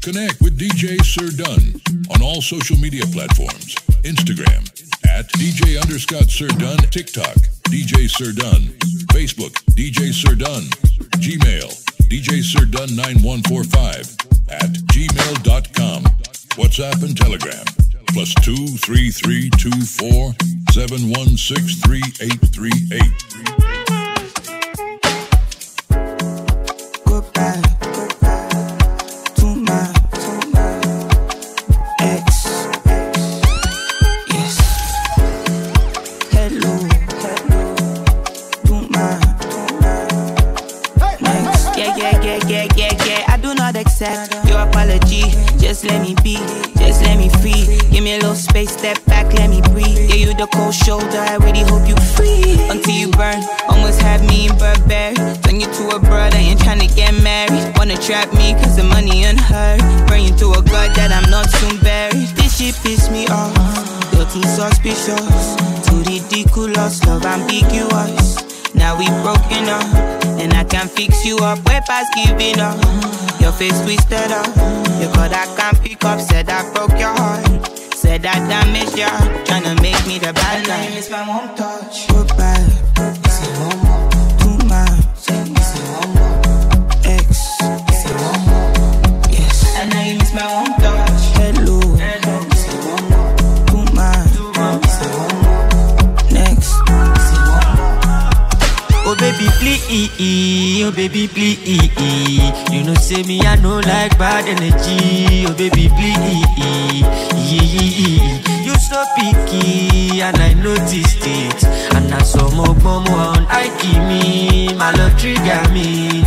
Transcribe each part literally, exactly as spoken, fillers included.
Connect with D J Sir Dunn on all social media platforms. Instagram at D J underscore Sir Dunn, TikTok D J Sir Dunn, Facebook D J Sir Dunn, Gmail D J Sir Dunn nine one four five at gmail dot com. WhatsApp and Telegram plus two three three two four seven one six three eight three eight. Goodbye, goodbye to my, to my ex. Yes. Hello, hello to my, to my ex. Yeah, yeah, yeah, yeah, yeah, yeah. I do not accept your apology. Just let me be, just let me free. Give me a little space, step back, let me breathe. Yeah, you the cold shoulder, I really hope you free. Until you burn, almost have me in Burberry. Turn you to a brother, ain't tryna get married. Wanna trap me cause the money unheard. Burn you to a god that I'm not soon buried. This shit piss me off, you're too suspicious. Too ridiculous, love ambiguous. Now we broken up, and I can fix you up. Way past giving up. Your face twisted up. You call that can't pick up. Said I broke your heart. Said I damaged ya. Tryna make me the bad guy. It's my mom touch. Goodbye. Say one more. Too much. Say one more. Ex. Say one more. Yes. And now you miss my mom touch. Hello. Hello. Say one more. Too much. Say one more. Next. Say one more. Oh baby please, oh baby please. You know say me I no like bad energy. Oh baby please, you so picky and I noticed it. And I saw more bomb on I give me my love trigger me.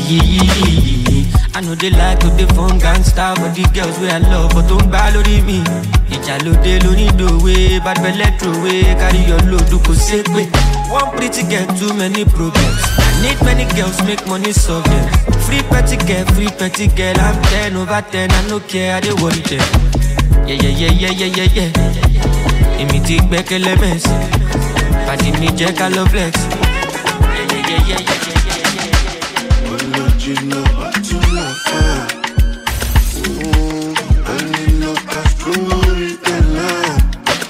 I know they like to the phone gangster, but the girls where I love but don't balance me. It's a load they don't need the way, but we let throw away. Carry your load to go sick way. One pretty girl, too many problems. I need many girls, make money solve them. Free petty girl, free petty girl. I'm ten over ten, I no care, I don't want them. Yeah, yeah, yeah, yeah, yeah, yeah, yeah. Imi take back elements. But in me, Jack, I love flex. Yeah, yeah, yeah, yeah, yeah, yeah, yeah. Oh, Lord, you know what to love for. Mm, I need no story, the love.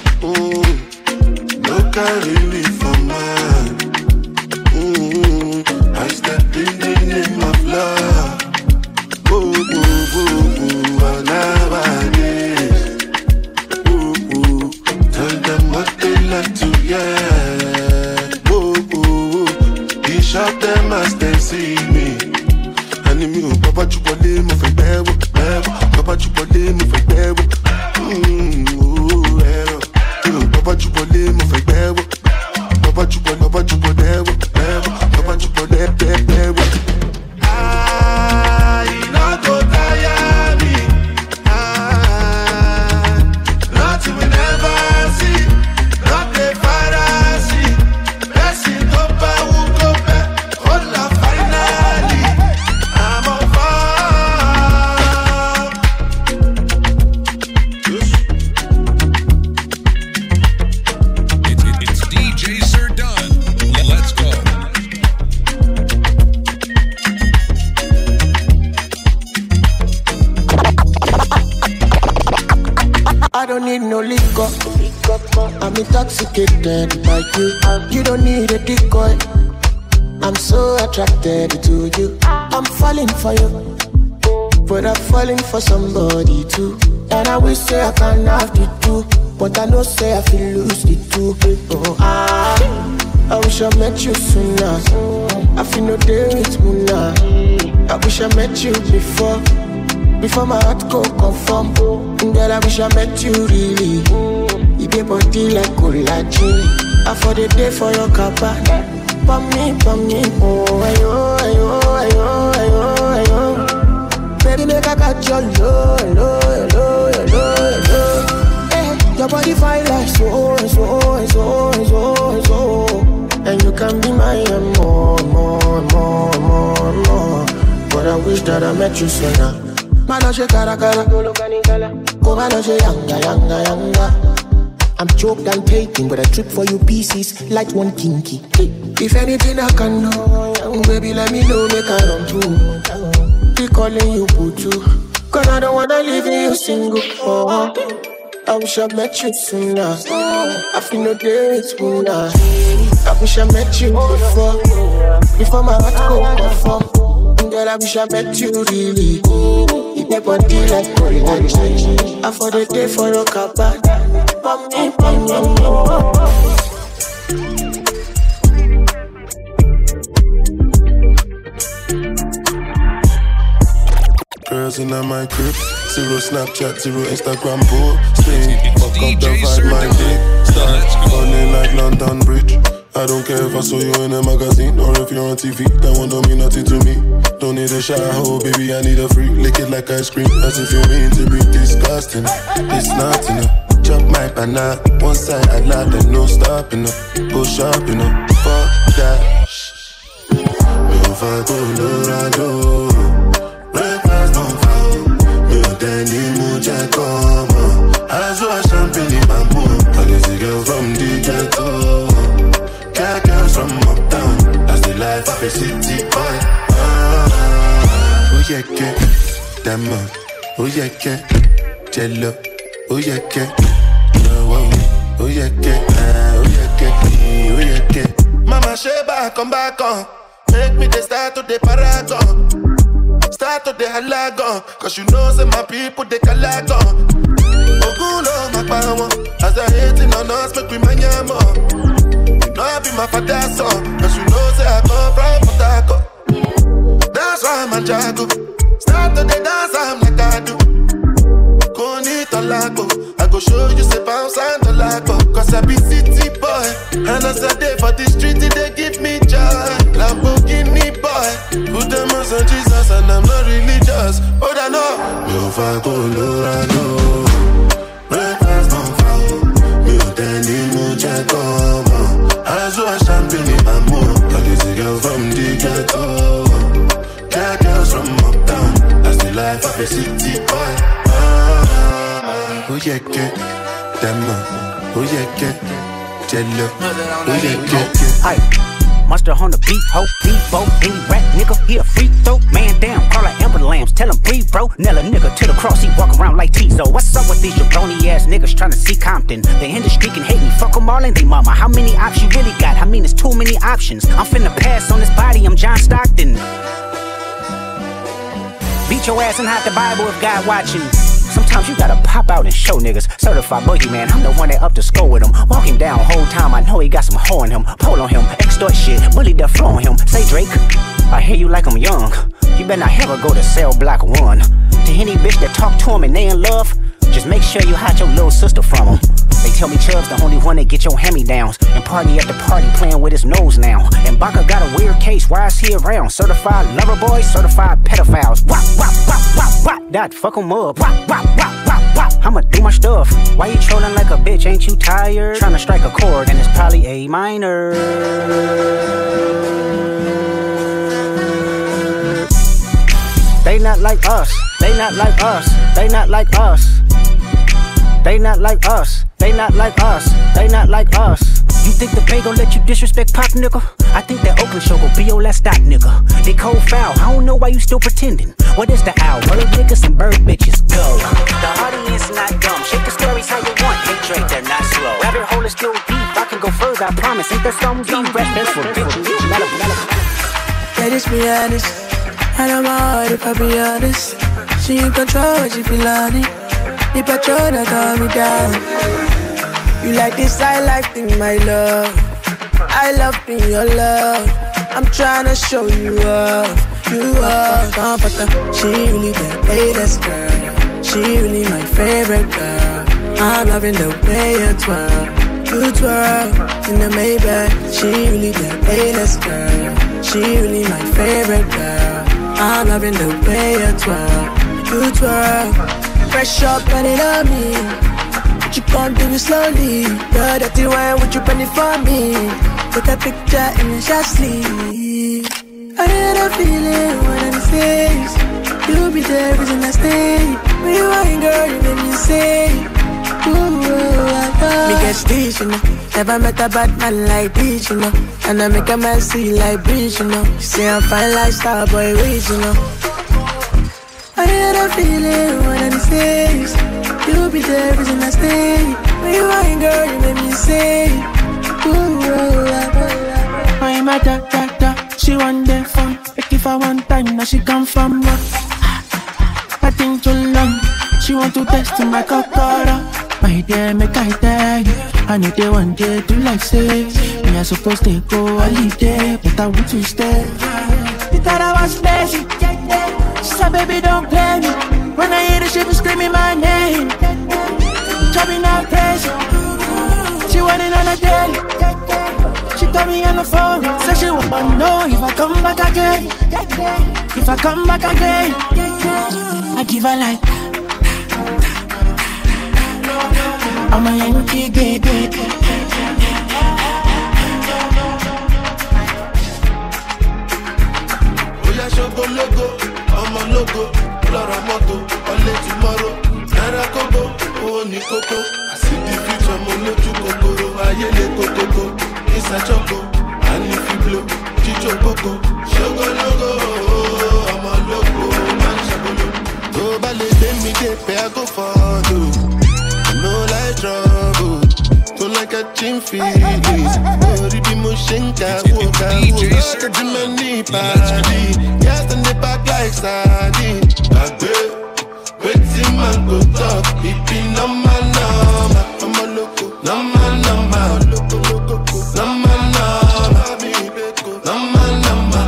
Mm, no carry me for mine. Mm, I step in the name of love. Ooh, ooh, ooh, ooh, I never did. Ooh, ooh, tell them what they like to hear. Ooh, ooh, ooh, he shot them as they see me. And me, Papa Chupole, my friend, never, never. Papa Chupole, my friend, never. Mmm, ooh, never. Papa Chupole, my friend, never. Papa Chupole, Papa Chupole, never, never. Papa Chupole, never, never. I not go tire me. Ah, nothing we never see. Not the fantasy. Blessing go back, who go back. Hold la finally. I'm on fire. It, it, it's D J Sir Dunn. Let's go. I don't need no liquor. I'm intoxicated by you. You don't need a decoy. I'm so attracted to you. I'm falling for you, but I'm falling for somebody too. And I wish say I can have the two, but I know say I feel lose the two. Oh, I, I wish I met you sooner. I feel no day with Muna. I wish I met you before. Before my heart go conform. Girl, I wish I met you really. You be body like collagen. I for the day for your cabin. For me, for me. Oh, ayo, ayo, ayo, ayo, ayo. Baby, make I got your low, low, low, low, low. Hey, your body fine like so, so, so, so, so. And you can be my more, more, more, more, more. But I wish that I met you sooner. Manoche cara cara, oh manoche yanga yanga yanga. I'm choked and taking, but I trip for you pieces like one kinky. If anything I can know, baby let me know, make I run through. Be calling you Putu, Cause I don't wanna leave you single. Oh, I wish I met you sooner. I feel no days sooner. I wish I met you before. Before my heart go for. Girl, I wish I met you really. You make body like Korean. I for the day for your cabin. Pam me, pam me. Girls in my crib, zero Snapchat, zero Instagram posting. Fuck up the vibe, my dick. Start running like London Bridge. I don't care if I saw you in a magazine or if you're on T V. That one don't mean nothing to me. Don't need a shower, oh baby, I need a freak. Lick it like ice cream, as if you mean to be disgusting. It's not enough. Chop my banana, one side I lie, then no stopping up. Go shopping up, fuck that. If I go Dorado. Danny come I saw champagne in my mood. I guess a girl from the ghetto. Cat girls from uptown. That's the life of a city boy. Oh yeah, get Dama. Oh yeah, get Jello. Oh yeah, get Oh yeah, get Oh yeah, get Oh yeah, get Mama Sheba, come back on. Make me the start to the paragon. Start to the halagon, cause you know say my people they calagon. Ogulo my power, as they hating on us make we manyamo. You know I be my father's son, cause you know say I come from Potako. That's why I'm a jago. Start to the dance I'm like I do. Koni Tolago, I go show you say bounce and Tolago. Cause I be city boy, and as I day for the street they give me joy. Lamborghini boy, put them on Jesus and I'm not religious. Oh, I know. Yo, fa Colorado. Breakfast on fire. Me Danny Mucha come. I saw champagne in my mood. I guess a girl from the ghetto. Cat girls from uptown. That's the life of a city boy. Oh, yeah, get Dama. Oh, yeah, get Jello. Oh, yeah, get Hi. Monster on the beat, ho, Bebo, any rap nigga, he a free throw. Man down, call like Amber Lambs, tell him breathe, bro. Nail a nigga to the cross, he walk around like Tizo. What's up with these jabroni ass niggas trying to see Compton? The industry can hate me, fuck them all and they mama. How many options you really got? I mean, it's too many options. I'm finna pass on this body, I'm John Stockton. Beat your ass and hide the Bible if God watching. Sometimes you gotta pop out and show niggas. Certified boogeyman, I'm the one that up to score with him. Walk him down whole time, I know he got some hoe in him. Pull on him, extort shit, bully the flow on him. Say Drake, I hear you like I'm young. You better not ever go to cell block one. To any bitch that talk to him and they in love, just make sure you hide your little sister from him. They tell me Chubb's the only one that get your hand-me-downs. And party at the party playing with his nose now. And Baka got a weird case, why is he around? Certified lover boys, certified pedophiles. Wop, wop, wop, wop, wop. That fuck him up. Wop, wop, wop, wop, wop. I'ma do my stuff. Why you trolling like a bitch, ain't you tired? Trying to strike a chord and it's probably A minor. They not like us, they not like us, they not like us. They not like us, they not like us, they not like us. You think the Bay gon' let you disrespect Pop, nigga? I think that Oakland show gon' be your last stop, nigga. They cold foul, I don't know why you still pretending. What is the owl? Bird niggas and bird bitches, go. The audience not dumb, shake the stories how you want. Hey Drake, they're not slow. Rabbit hole is still deep, I can go further, I promise. Ain't there some deep rest for bitches? Let us be honest, I know my heart if I be honest. She in control when she feel on it. The patrol that calm me down. You like this high life thing, my love. I love being your love. I'm tryna show you up, you up. She really the latest girl. She really my favorite girl. I'm loving the way you twirl, you twirl in the Maybach. She really the latest girl. She really my favorite girl. I'm loving the way you twirl, you twirl. Fresh up and it on me. But you can't do it slowly. You're dirty wine, would you bend it for me? Take a picture in your shot sleeve. I had a feeling when I'm face. You'll be the reason I stay. When you ain't girl, you make me say, ooh, I love. Me get stitch, you know. Never met a bad man like this, you know. And I make a man see like breeze, you know. You say I'm fine like Starboy Reed, you know. I had a feeling when I say you'll be there every time I stay. When you ain't girl, you make me say I'm my da da da. She want them fun. Like if I want time, now she come from me. I think too long. She want to test my kokoro. My dear, make I tell you, I know they want day to like say me I supposed to go holiday, but I want to stay. You thought I was lazy. She said, baby, don't play me. When I hear the shit, screaming my name. Driving out crazy. She wanted on a daily. She got me on the phone. Said she wanna know if I come back again. If I come back again, I give her like I'm a Yankee, baby. Oya shogo logo, I'm a logo. Flora moto, only tomorrow. Nara kogo, oh ni koko. I see the future, mo loju kokoro. Ayele kokoko, it's a choco. And if you blow, chicho koko. Shogo logo, I'm a logo. Man shogo logo. To bale dem me get pay I go for you. No like trouble, don't like a chin feelings. Ori bi mo shenka, woka, woka. Di mani party, yes and the back like sardine. Agbe, waiting man go talk, pipi nama nama. I'm a loco, nama nama, loco loco, nama nama, nama nama.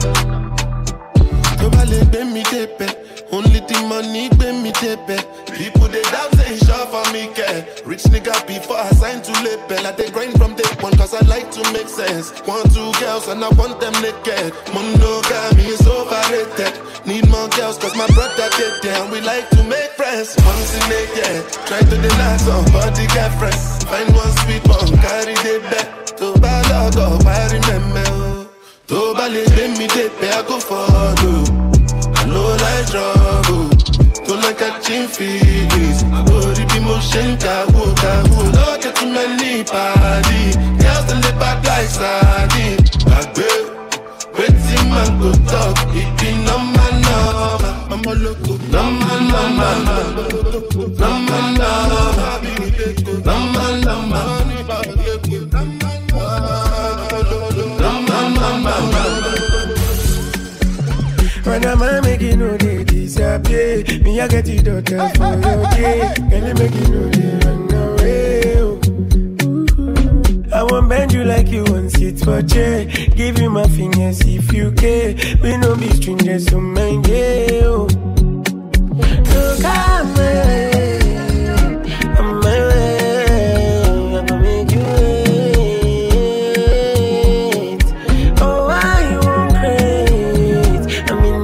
Nobody pay me tepe, only the money pay me tepe. People they dance say short for me care. Rich nigga before I sign to label. I take grind from day one cause I like to make sense. Want two girls and I want them naked. Monogamy is overrated. Need more girls cause my brother get down. We like to make friends. Once in a year, try to deny somebody get friends. Find one sweet one, carry the bed. To bad dog, I remember. To ballet, me they pay I go for you. I know like trouble. Don't like a chin feelings. I worry be more shenka, woka, woka. Don't get too many party. Girls in the back like sardine. Agbe, waiting man go talk. It be number number. I'm a loco. Number number. Number number. Number number. Number number. When I'm making no day disappear, me I get it out there for your day. Can you make it no day run away? Oh. I won't bend you like you want sit for chair. Give you my fingers if you care. We no be strangers, so mind yeah. Oh. Look at me, I'm my way. I'm gonna make you wait. Oh, why you won't crazy? I mean.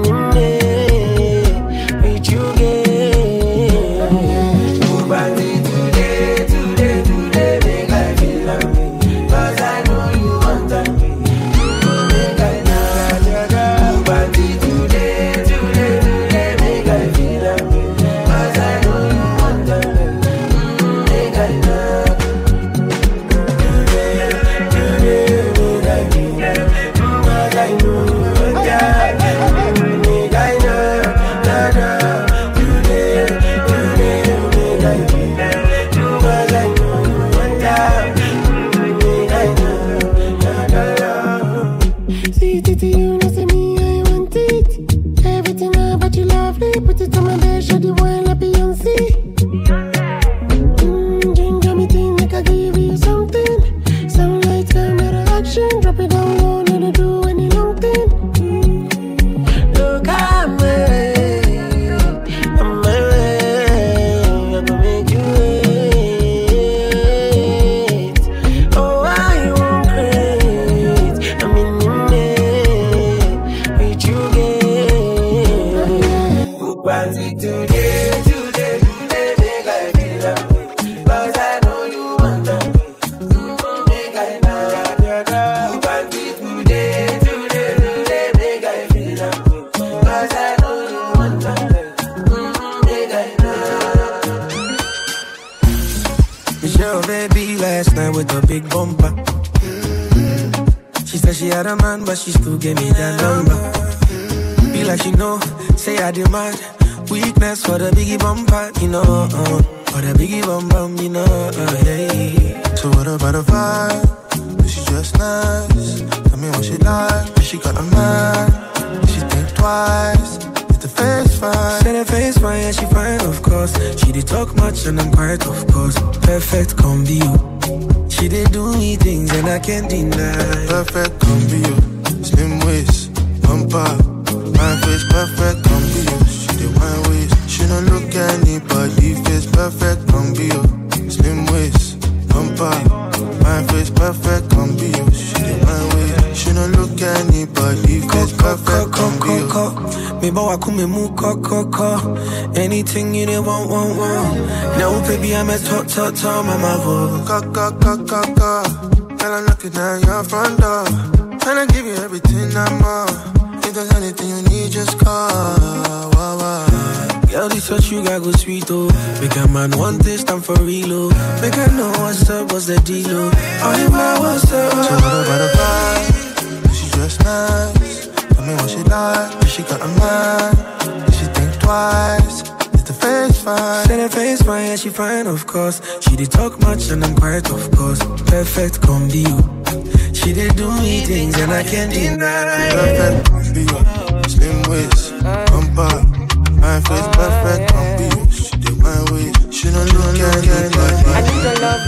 But she still gave me that number. Be like she know, say I demand. Weakness for the biggie bumper, you know. Uh, for the biggie bum bum, you know. Uh, yeah. So what about the vibe? Is she just nice? Tell me what she like. She got a man. She think twice. Is the face fine? Say the face fine, yeah, she fine, of course. She did talk much and I'm quiet, of course. Perfect combi, you. She did do me things and I can't deny. Perfect combi, you. Slim waist, bumper. My face perfect combi, you. She did my waist. She don't look at anybody face. Perfect combi, you. Slim waist, bumper. My face perfect combi, you. She did my waist. She don't look at anybody face. Perfect combi, you. Me bow kume mu ko ko ko. Anything you need want want want. Now baby I'm a top top top mama vo. Ka ka ka ka ka. Girl I'm knocking at your front door. Tryna give you everything I'm on. If there's anything you need, just call. Wow, wow. Girl, this touch you got good sweet, oh. Make a man want this time for real, oh. Make a know what's up, what's the deal, oh. All you want, what's up? So what about the vibe? Is she just nice? Tell me what she like. If she got a man, if she think twice. Is the face fine? Say the face fine, yeah, she fine, of course. She did talk much and I'm quiet, of course. Perfect combi, you. She did do me things and I can't deny. Perfect combi, slim waist, bumper. My face perfect combi, she did my waist. She don't look at it like I need to love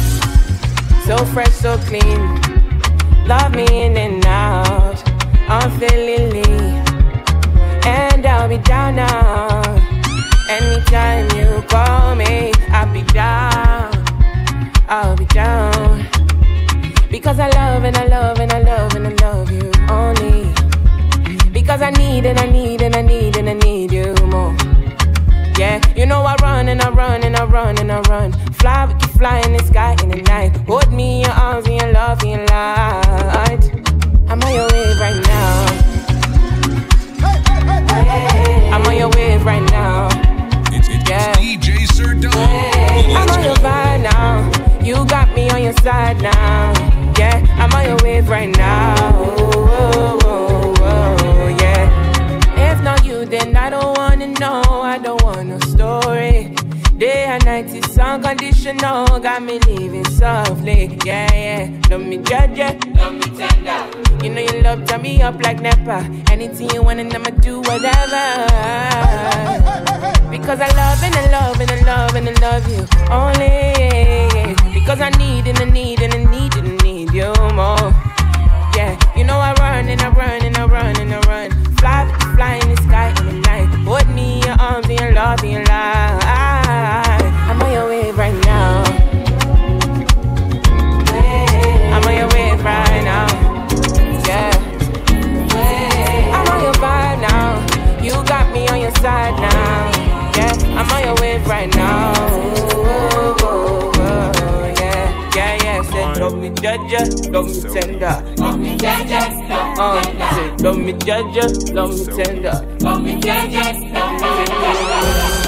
you, so fresh, so clean. Love me in and out, unfailingly. And I'll be down now. Anytime you call me, I'll be down. I'll be down. Because I love and I love and I love and I love you only. Because I need and I need and I need and I need you more. Yeah, you know I run and I run and I run and I run. Fly, we can fly in the sky in the night. Hold me in your arms and your love and your light. I'm on your wave right now. I'm on your wave right now. It's, it's Yeah. D J Sir Don. I'm on your vibe now. You got me on your side now. Yeah, I'm on your wave right now. Oh, oh, oh, oh, yeah. If not you, then I don't wanna know. I don't want no story. Day and night is unconditional. Got me living softly. Yeah, yeah. Love me judge, love me tender. You know you love turn me up like Nepa. Anything you want and I'ma do whatever. Because I love and I love and I love and I love you only. Because I need and I need and I need and I need you more. Yeah, you know I run and I run and I run and I run. Fly, fly in the sky in the night. Hold me in your arms and your love and your life. I'm on your wave right now. I'm on your wave right now. Yeah. I'm on your vibe now. You got me on your side now. Yeah, I'm on your wave right now. Oh, oh, oh, yeah, yeah, yeah. Say, love me, judge, love me tender. Love me, judge, love me tender. Say, love me, judge, love me tender. Love me, judge, love me tender.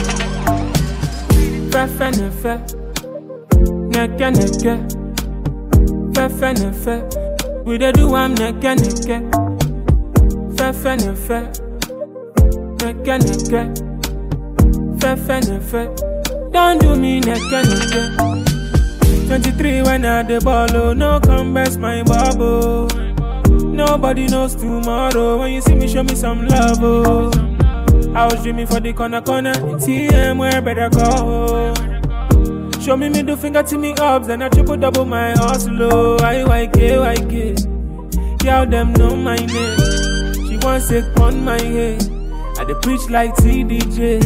Fefe nefe, neke neke. Fefe nefe, we dey do am neke neke. Fefe nefe, neke neke. Fefe nefe, don't do me neke neke. Twenty-three when I the ball, oh, no come best my bubble. Nobody knows tomorrow. When you see me, show me some love, oh. I was dreaming for the corner corner. T M where better go. Show me middle finger to me ups, then I triple double my hustle, oh. I Y K Y K. Y'all them know my name. She wants to on my head. I dey preach like T D J.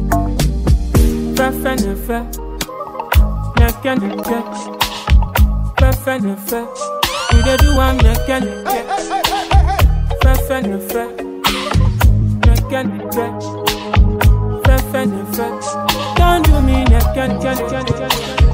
Fefe nefe, neke neke. Fefe nefe, we dey do am neke neke. Fefe nefe, neke neke. Fefe nefe, don't do me neke neke.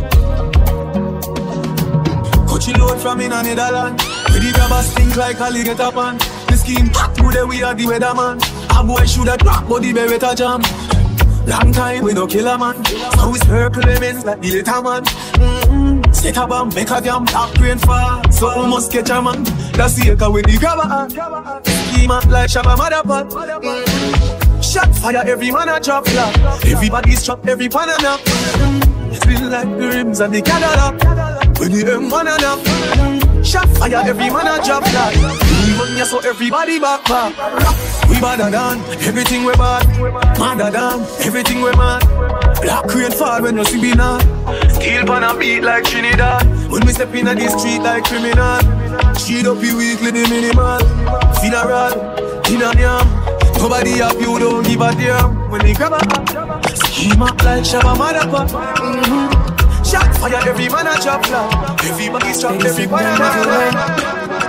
Coachy load from in a Netherlands. We the grabbers think like Ali get up on. The scheme through the we are the weatherman. A boy should have dropped body beretta jam. Long time we no kill a man. Now we circle lemons like the little man. Mm-hmm. Set a bomb, make a jam, black rain fall. So we must catch a man. That's the echo with the grabber. Scheme up like Shabba Motherpot. Mm-hmm. Shot fire, every man a drop flat. Everybody's trapped, every pan a knock. Feel like the rims and the Cadillac. When the M one a knock. Shot fire, every man a drop flat. Even ya, so everybody back back. We badder than everything we bad. Madder than everything we mad. Black rain fall when you see me now. Steel pan a beat like Trinidad. When we step in the street like criminal. Street up you weekly the minimal. Funeral, in a yam. Nobody up you don't give a damn. When they grab a scheme up like Shabba Madapa. Mm-hmm. Shot fire, every man a chop flat. Everybody's trapped, every man a knock.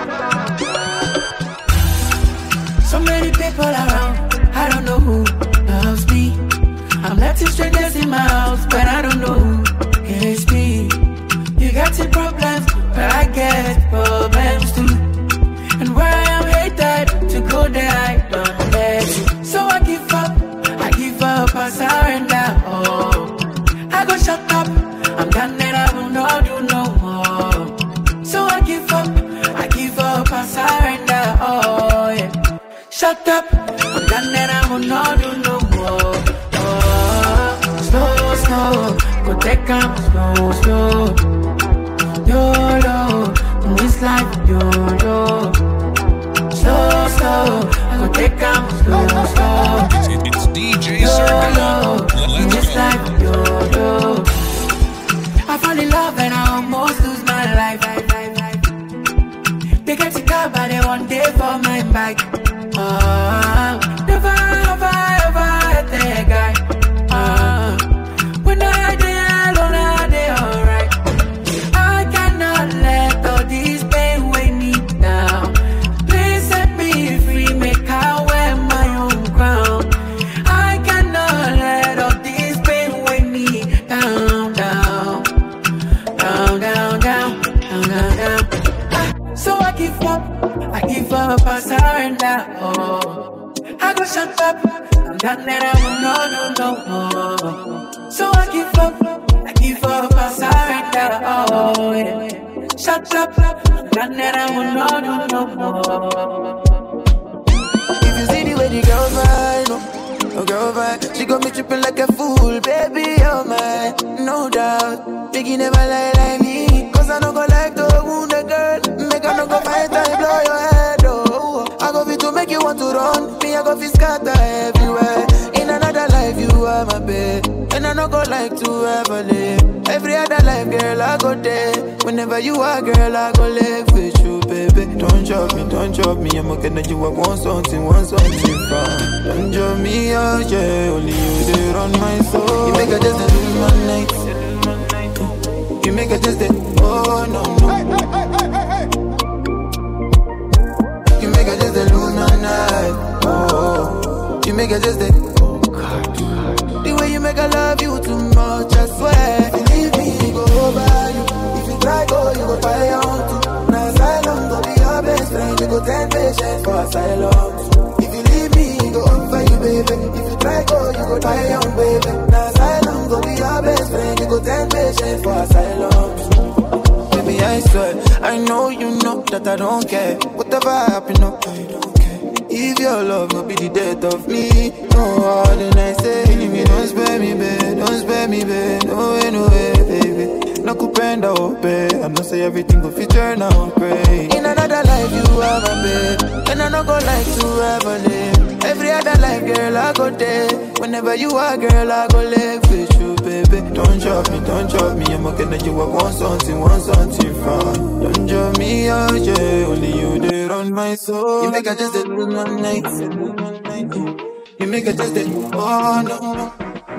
So many people around, I don't know who loves me. I'm letting strangers in my house, but I don't know who hates me. You got your problems, but I get problems too. And where I am hated, to go there I don't let you. So I give up, I give up, I surrender. Oh, I go shut up, I'm done and I will not do no more. So I give up, I give up, I surrender. Oh yeah. Shut up, I'm done and I will not do no more. Oh, slow, slow, go take up slow, slow. YOLO, in this life, YOLO. Slow, slow, go take up slow, slow. It's D J Sardon. In this life, YOLO. I fall in love and I almost lose my life. They get to car, but they want day for my bike. Uh, never have I ever had that guy. Uh, when I dey alone, I dey alright. I cannot let all this pain weigh me down. Please set me free, make I wear my own crown. I cannot let all this pain weigh me down, down, down, down, down, down, down, down. Ah, so I give up. I give up, I surrender, oh. I go shut up, I'm done and I will not do no more. So I give up, I give up, I surrender, oh yeah. Shut up, I'm done and I will not do no more. If you see the way the girl vibe, no, no girl vibe, she got me tripping like a fool, baby, you're mine, no doubt. Biggie never lie like me, cause I don't go like to wound a girl. Make her no go fight and blow your head, oh. I go fit to make you want to run, me I go fit scatter everywhere. In another life you are my babe, and I don't go like to ever live. Every other life, girl, I go there. Whenever you are, girl, I go live with you, baby. Don't drop me, don't drop me, I'm okay that you I want something, want something from. Don't drop me out, yeah, only you there on my soul. You make her just a lose my night. You make her just a, oh no, no. You make her just a lose my night, oh. You make her just a, oh God. The way you make her love you too much, I swear. If you leave me, go over you. If you try go, you go buy your own too. Now asylum, go be your best friend. You go ten patients for asylum. If you leave me, go over you, baby. If you try go, you go buy your own, baby. Now asylum, go be your best friend. You go ten patients for asylum. Baby, I swear, I know you know that I don't care. Whatever happen, no, I don't care. If your love will be the death of me, no harder than I say. Me don't spare me, babe, don't spare me, babe. No way, no way, baby. No kupenda ope, I know say everything will fit turn out great. In another life you are my babe, and I don't go like to ever live. Every other life, girl, I go there. Whenever you are, girl, I go live with you, baby. Don't drop me, don't drop me, I'm okay that you I want something, want something from. Don't drop me out, yeah, only you there on my soul. You make her just a lose my night. You make her just a, oh no.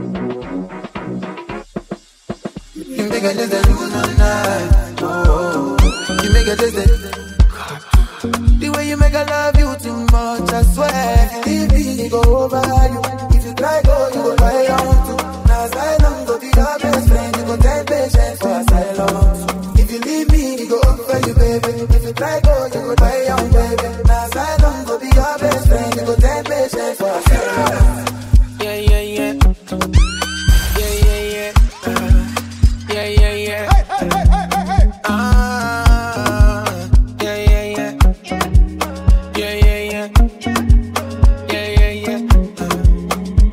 You make her just a lose my night, oh. You make her just a, the way you make her love you too much, I swear. Leave me, go over you. If you try go, you go buy your own too. Now asylum, go be your best friend. You go ten patients for asylum. If you leave me, go over you, baby. If you try go, you go buy your own, baby. Now asylum, go be your best friend. You go ten patients for asylum. Yeah, yeah, yeah. Yeah, yeah, yeah. Uh, yeah, yeah, yeah. Hey, hey, hey, hey, hey, hey. Ah, yeah, yeah, yeah. Yeah, yeah, yeah. Yeah, yeah, yeah.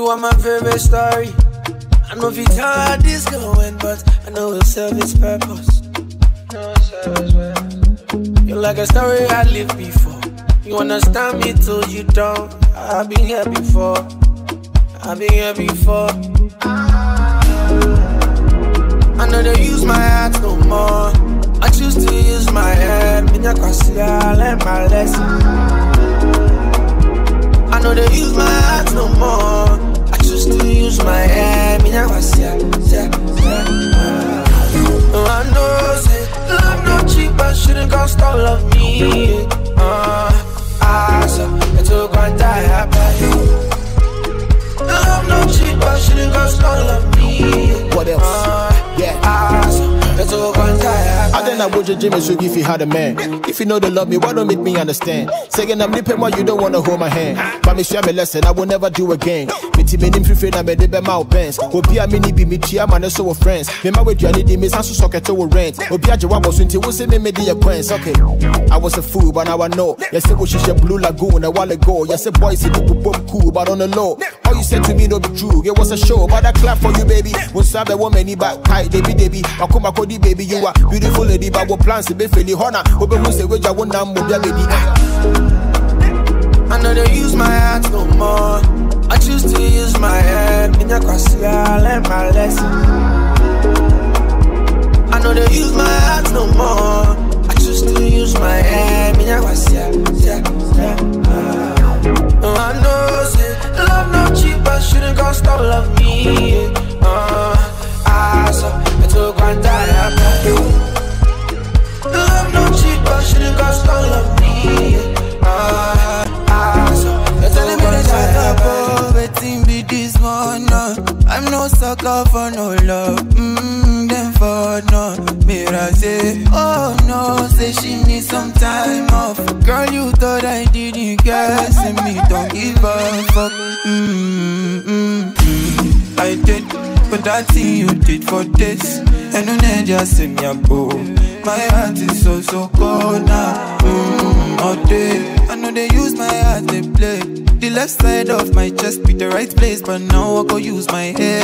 You are my favorite story. I know if you tell how this going, but I know it'll serve its purpose. You're like a story I lived before. You understand me till you don't. I've been here before. I've been here before. I know they use my heart no more. I choose to use my head. Minya kwasi, I learn my lesson. I know they use my heart no more. I choose to use my head. Minya kwasi, yeah, yeah. I know, say, love no cheap, but shouldn't cost all of me. Uh, I saw it took one die happy. Love no cheap, but shouldn't cost all of me. What else? Uh, yeah. I saw it took one die happy. I then I would Jimmy so if you had a man. If you know they love me, why don't make me understand? Saying I'm nipping while you don't wanna hold my hand. But me share me lesson, I will never do again. Me team in free I made the mouth pants. Obi a mini be me chia man so friends. Me my way journey di me sansu socket to rent. Obi a jawa was until we say me me the acquaintance. Okay. I was a fool, but now I know. Yes, it was a blue lagoon a while ago. Yes, a boy said it boom cool, but on the low. All you said to me no be true. It was a show, but I clap for you, baby. When sabe woman ni back tight, baby, baby. Akuma kodi baby, you are beautiful lady, but what plans to be fairly honor. Obi who say we just want to move your baby. I know they use my heart no more. I choose to use my head. Minya kwasi, I learn my lesson. I know they use my heart no more. I choose to use my head. Minya kwasi, yeah, yeah. Uh, I know, say, love no cheap, but shouldn't cost all of me. Uh, I saw it took one die happy. Love no cheap, but shouldn't cost all of me. Uh, I saw it took one die happy. Waiting be this one, no. I'm no sucker for no love. Mmm, then for no. Mira say, oh no, say she needs some time off. Girl, you thought I didn't care. Say me don't give a fuck. Mmm, mmm, mmm. I did, but that thing you did for this. And no need just sing your boo. My heart is so so cold now. Mmm, all day. I know they use my heart, they play. The left side of my chest be the right place, but now I go use my head.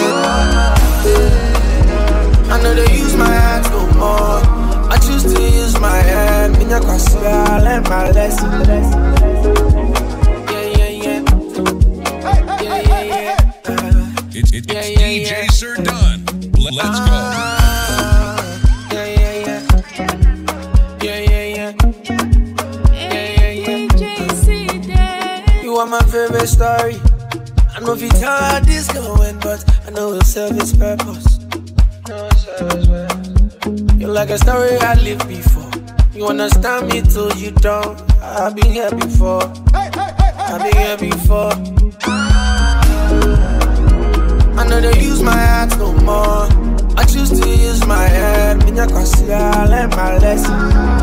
I know they use my heart no more. I choose to use my head. Minya kwasi, I learn my lesson. Yeah, yeah, yeah. Yeah, yeah, yeah. It's, it's, Yeah, it's yeah, D J yeah. Sir Dunn. Let's go. Yeah, yeah, yeah. Yeah, yeah, yeah. Yeah, yeah, yeah. You are my favorite story. I know if you tell how this going, but I know it'll serve its purpose. You're like a story I lived before. You understand me till you don't. I've been here before. I've been here before. I know they use my heart no more. I choose to use my head. Minya kwasi, I learn my lesson.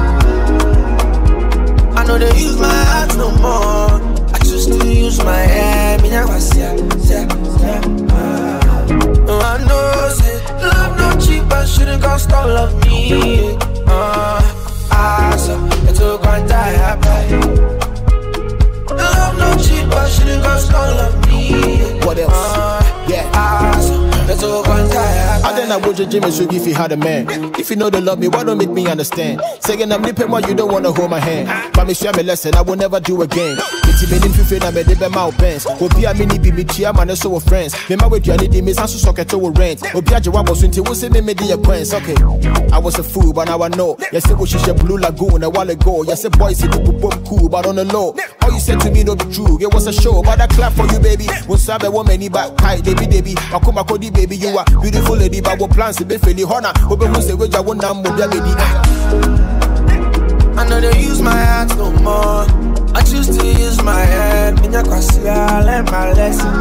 I know they use my heart no more. I choose to use my head. Minya kwasi, yeah, yeah. Uh, I know, say, love no cheap, but shouldn't cost all of me. Uh, I saw it took one die happy. Love no cheap, but shouldn't cost all of me. What else? Uh, yeah. I saw it took one die happy. I then I would Jimmy so if you had a man. If you know they love me, why don't make me understand? Saying I'm nipping while you don't wanna hold my hand. But me share me lesson, I will never do again. It's me in free I made the mouth pants. Obi a mini be me chia man so friends. Me my way journey di me sansu socket to rent. Obi a jawa was until we say me me the acquaintance. Okay. I was a fool, but now I know. Yes, it was a blue lagoon a while ago. Yes, a boy said it boom cool, but on the low. All you said to me no be true. It was a show, but I clap for you, baby. When sabe woman ni back tight, baby, baby. Akuma kodi baby, you are beautiful lady, but what plans to be fairly honor. Obi who say we just want to move your baby. I know they use my heart no more. I choose to use my head. Minya kwasi, I learn my lesson.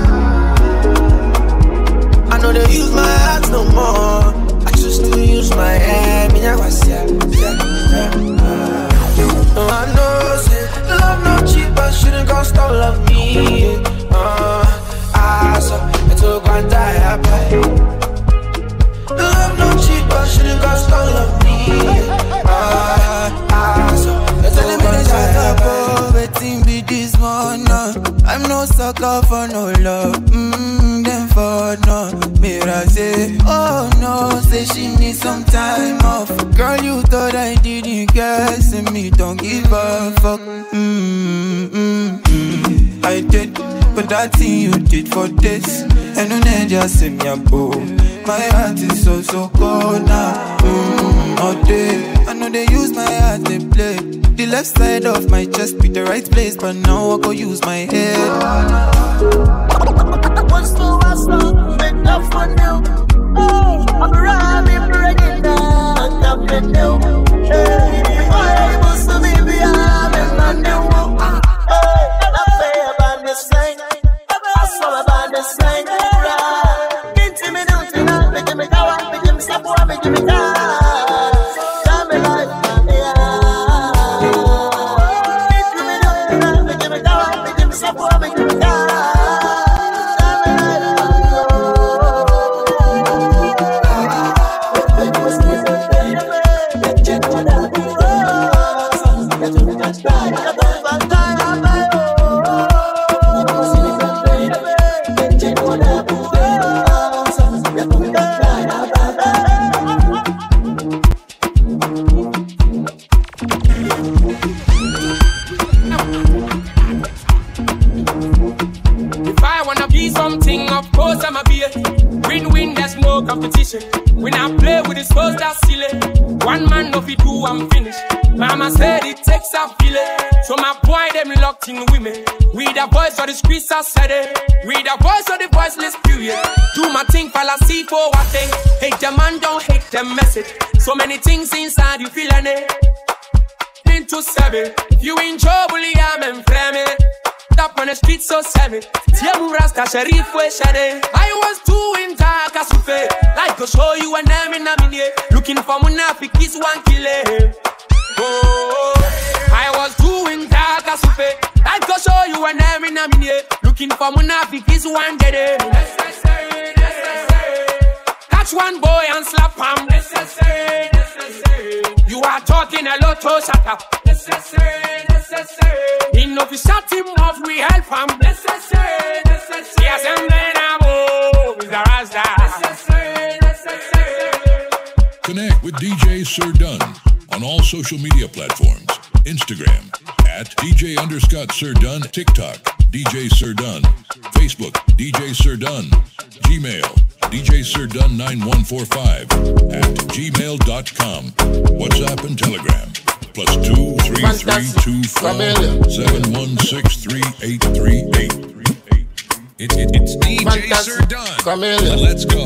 I know they use my heart no more. I choose to use my head. Minya kwasi, yeah, yeah. Uh, I know, say, love no cheap, but shouldn't cost all of me. Uh, I saw it took one die happy. Love no cheap, but shouldn't cost all of me. Uh, I saw it took one die happy. Waiting be this one, no. I'm no sucker for no love. Mmm, God, no. Mira say, oh no, say she needs some time off. Girl, you thought I didn't guess, and me don't give a fuck. Mm-hmm. I did, but that thing you did for this, and you never just say me a boo. My heart is so, so cold now. Mm-hmm. All day, I know they use my heart, they play. The left side of my chest be the right place, but now I go use my head. What's the what's the make up for you? Oh, I'm robbing, breaking down, I'm up and down. Hey, I was to be behind and I knew. Hey, I say about this thing, I saw about this thing. Into me, into me, making me go, making me stop, making me die. Tell me like competition. When I play with this first, that's silly. One man no fit do, I'm finished. Mama said it takes a village. So my boy, them locked in women. We the voice of the streets, I said it. We the voice of the voiceless period. Do my thing, fallacy for what thing. Hate the man, don't hate the message. So many things inside, you feeling it. Into seven. If you in trouble, I'm in flaming. Up on the street so savage. Tiamu Rasta Sharif we shade. I was doing dark as you fade. Like to show you a name in a minute. Looking for Munafi kiss one killer. Oh, I was doing dark as you fade. Like to show you a name in a minute. Looking for Munafi kiss one day. Necessary, necessary. Catch one boy and slap him. Necessary, necessary. You are talking a lot, so shut up. Necessary, necessary. Enough, you shut him off, we help him. Necessary, necessary. Yes, I'm playing a move. It's a Rasta. Necessary, necessary. Connect with D J Sir Dunn on all social media platforms. Instagram at D J underscore Sir Dunn. TikTok, D J Sir Dunn. Facebook, D J Sir Dunn. Gmail, D J Sir Dunn nine one four five at gmail dot com. WhatsApp and Telegram. Plus two three three two four seven one six three eight three eight. It, it, it's D J Sir Dunn. Chameleon. Let's go.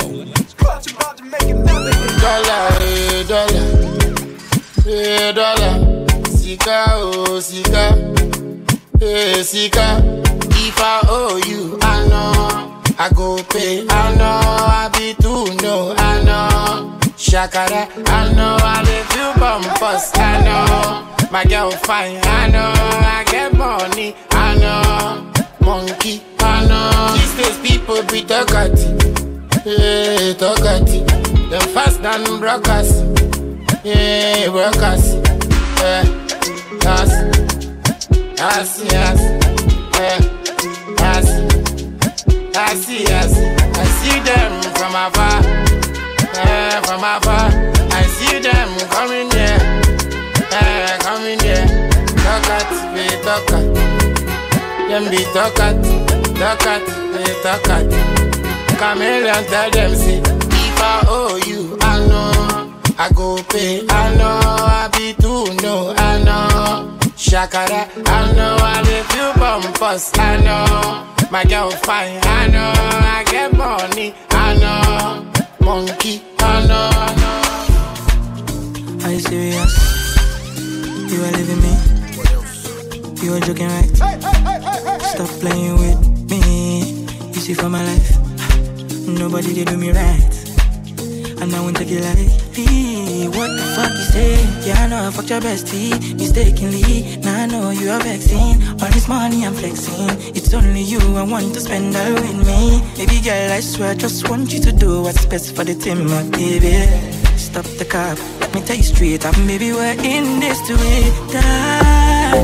Dollar, eh, dollar, eh, dollar. Sika, oh, Sika, eh, Sika. If I owe you, I know I go pay. I know I be too no. I know. Shakara, I know I live you bumpers. I know my girl fine. I know I get money. I know monkey. I know these days people be talkati, yeah, talkati. Them fast and brokers, yeah, brokers. Yeah, yes, yes, yes, yeah, yes, yes, yes. I see them from afar. Yeah, from afar, I see them coming here. Yeah, coming here. Talk at, we talk at. Them be talk at, talk at, we talk at. Chameleon tell them, see, if I owe you, I know I go pay. I know I be too no. I know Shakara, I know I live you bumpers. I know my girl fine. I know I get money. I know. Monkey, I know, I know. Are you serious? You are leaving me? You are joking, right? Stop playing with me. You see, for my life, nobody did do me right. And I won't take it lightly. What the fuck you say? Yeah, I know I fucked your bestie mistakenly. Now I know you are vexing. All this money I'm flexing. It's only you I want to spend all with me. Baby girl, I swear I just want you to do what's best for the team, my baby. Stop the cab, let me tell you straight up, baby, we're in this to it die.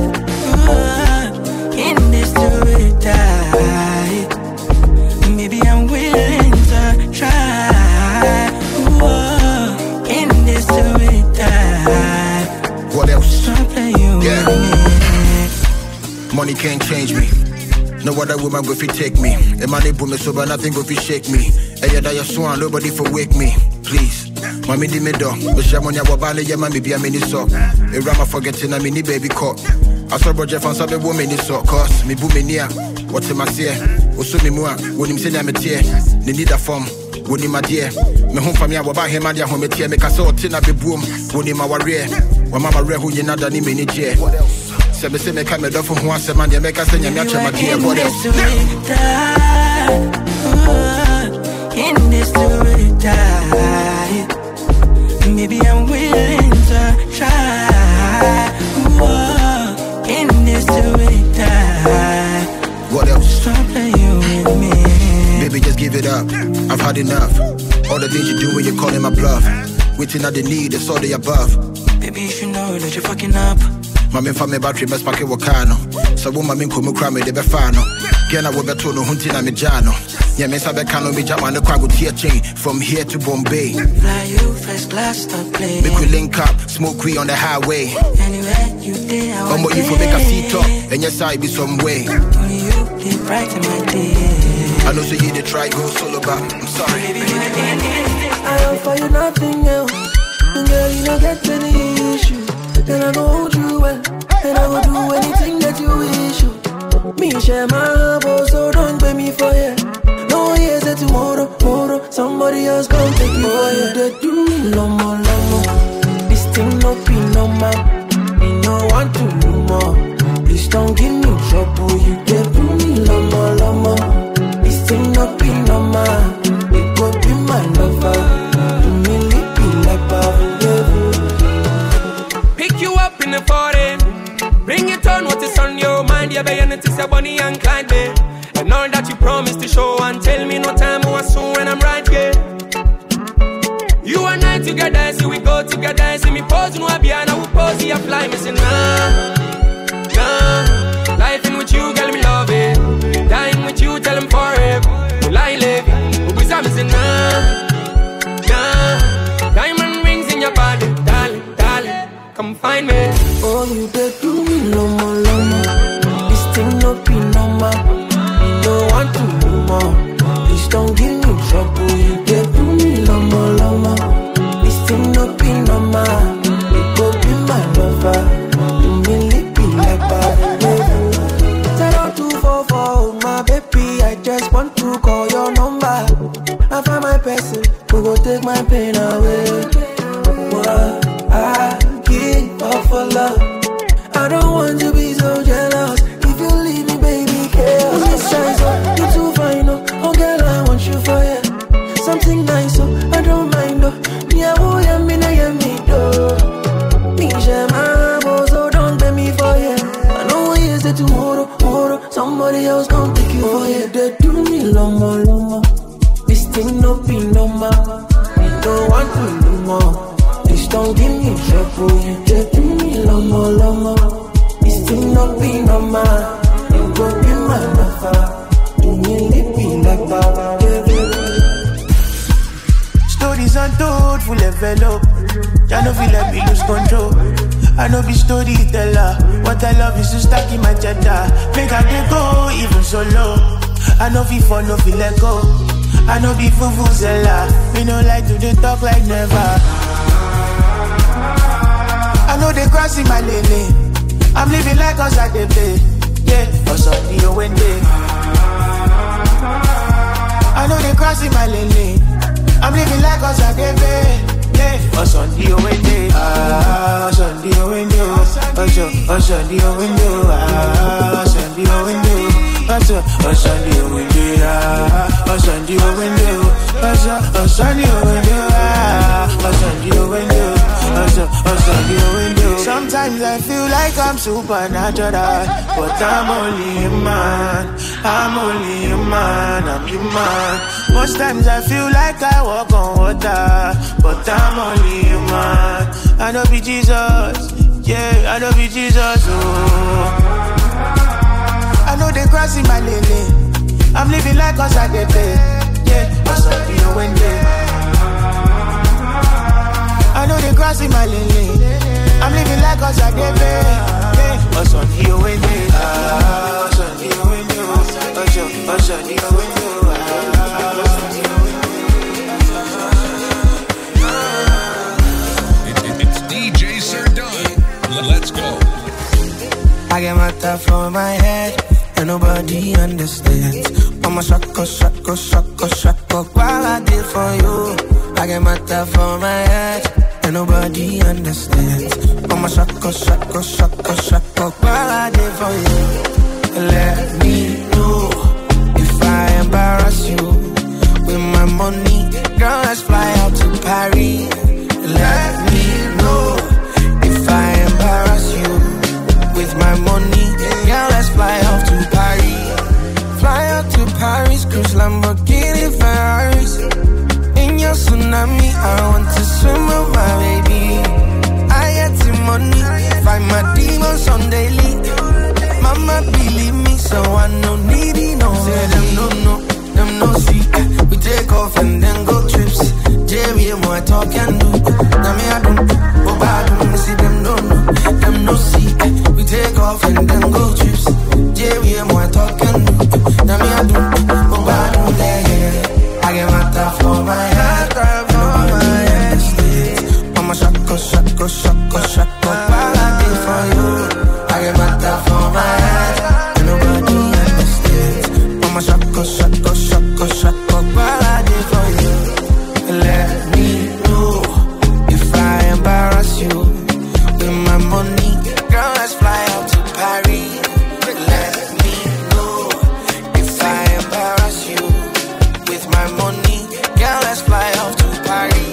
Ooh, in this to it die. Maybe I'm willing to money can't change me. No other woman go fi take me. A money boom me so but nothing go fi shake me. Hey, yeah, that you swan, nobody for wake me. Please, mommy di me do. But she money wabale yeah, mommy be a mini so. A rama forgetting a mini baby caught. I saw Roger from some woman in so. Cause me boom me near. What's in my say? Also me more. When him say I'm a tear. They need a form. When him my dear. Me home from ya waba him and ya home tear. Me kasa o tina be boom. When him my warrior. When mama re who you not done him in it chair. Se me se me come do for who se man ya make us nya nya my dear. What else? In this to die. Maybe I'm willing to try. Whoa, in this to die. What else? Stop playing with me. Baby, just give it up. I've had enough. All the things you do when you're calling my bluff. Waiting at the need, it's all the above. Baby, you should know that you're fucking up. Mami fa me battery mess pack wakano. So woman min komu kra me de be fa no. Gena wo beto no hunti na me jano. Yeah, me sa be kano me jama no kwago tear chain from here to Bombay. Fly you first class, stop playing. Make we link up, smoke we on the highway. Anywhere you did, I want you for make a seat up, and yes I be some way. Only you did brighten my day. I know so you did try go solo back. I'm sorry. I offer you nothing else. And girl, you don't get any issue. Then I go hold you well. And I will do anything that you wish you. Me share my heart, so don't pay me for it. No, yes, that tomorrow, tomorrow somebody else gon' take you for it. They do me no more, no more. This thing no be no more. Me no want to do more. Please don't give me trouble. You they do me no more, no more. This thing no be no more. It go be my lover. Do me lippy like Baba. Pick you up in the foreign. Bring it on what is on your mind. Yeah, baby, it's a Bonnie and Clyde, babe. And all that you promised to show and tell me no time or soon when I'm right here. You and I together, see we go together. See me pose, no Abiana, who pose, you fly, me say nah, nah. Life in with you, girl, me love it. Dying with you, tell them forever. Will I live? Who be me say nah, nah. Diamond rings in your body, darling, darling. Come find me. Oh, you did do me no more, no more. This thing no be no more. Me no want to do more. Please don't give me trouble. You did do me no more, no more. This thing no be no more. It go be my lover. You really be like Baba. zero two four four, my baby. I just want to call your number. I find my person who go take my pain away. What I give up for love. I don't want to be so jealous. If you leave me, baby, chaos. This size up, you too fine, oh. Oh, girl, I want you for you. Something nice, oh. I don't mind, oh. Me, I will, yeah, me, nah, yeah, me, do. Me, share my boy, so don't pay me for you. I know what you say tomorrow, tomorrow. Somebody else gon' take you for you. They do me long more, long more. This thing no be no more. Me don't want to do more. Please don't give me trouble. You just do me long more, long more. This thing no be no more. You go be my lover. You really be like Baba. Stories untold, full envelope. I know feel like me lose control. I know be storyteller. What I love is to stack in my cheddar. Make I dey go even solo. I know feel for no feel let go. I know be fufuzela. Me no like to dey talk like never. I know they crossing my lane. I'm living like us at the bay. Yeah, also the when day. I know they crossing my lane. I'm living like us at the bay. Yeah, also the when day. Ah, also the when day. Also, also the when day. Ah, also the when day. Also, also the when day. Ah, also the when day. Also, also the when day. Ah, also the when day. Sometimes I feel like I'm supernatural, but I'm only a man. I'm only a man, I'm human. Most times I feel like I walk on water, but I'm only a man. I know be Jesus, yeah, I know be Jesus, oh. I know they crossing my lane. I'm living like us at the day, yeah, also be a Wednesday. I know they crossing my lane. I'm living like us at the bay. Ocean here when you, ah, ocean here when you, ocean, ocean here when you, ah, ocean here when you. It's D J Serdun. Let's go. I get my top from my head, and nobody understands. I'm a shako, shako, shako, shako, while I did for you. I get my top from my head, and nobody understands. I'm a shako, shako, shako, shako, while I did for you. Let me know if I embarrass you with my money. Girl, let's fly out to Paris. Let me know if I embarrass you with my money. Girl, let's fly out to Paris. Fly out to Paris, cruise Lamborghini Ferraris. In your tsunami, I want to swim with my baby. I get the money, find my demons on daily. Mama believe me, so I no needy, no. Say them no, no, them no see. We take off and then go trips. J B M, what talk and do. Now me I don't, but I don't see them no, no, them no see. We take off and then go trips. J B M, what talk and do. Now me I don't, but I don't yeah. I get my top for my head, for my head. I'm a shako, shako, shako, shako. While I did for you, I get my top for my head, and nobody understands. I'm a shako, shako, shako, shako. While I did for you, let me know if I embarrass you with my money. Girl, let's fly out to Paris. Let me know if I embarrass you with my money. Girl, let's fly out to Paris.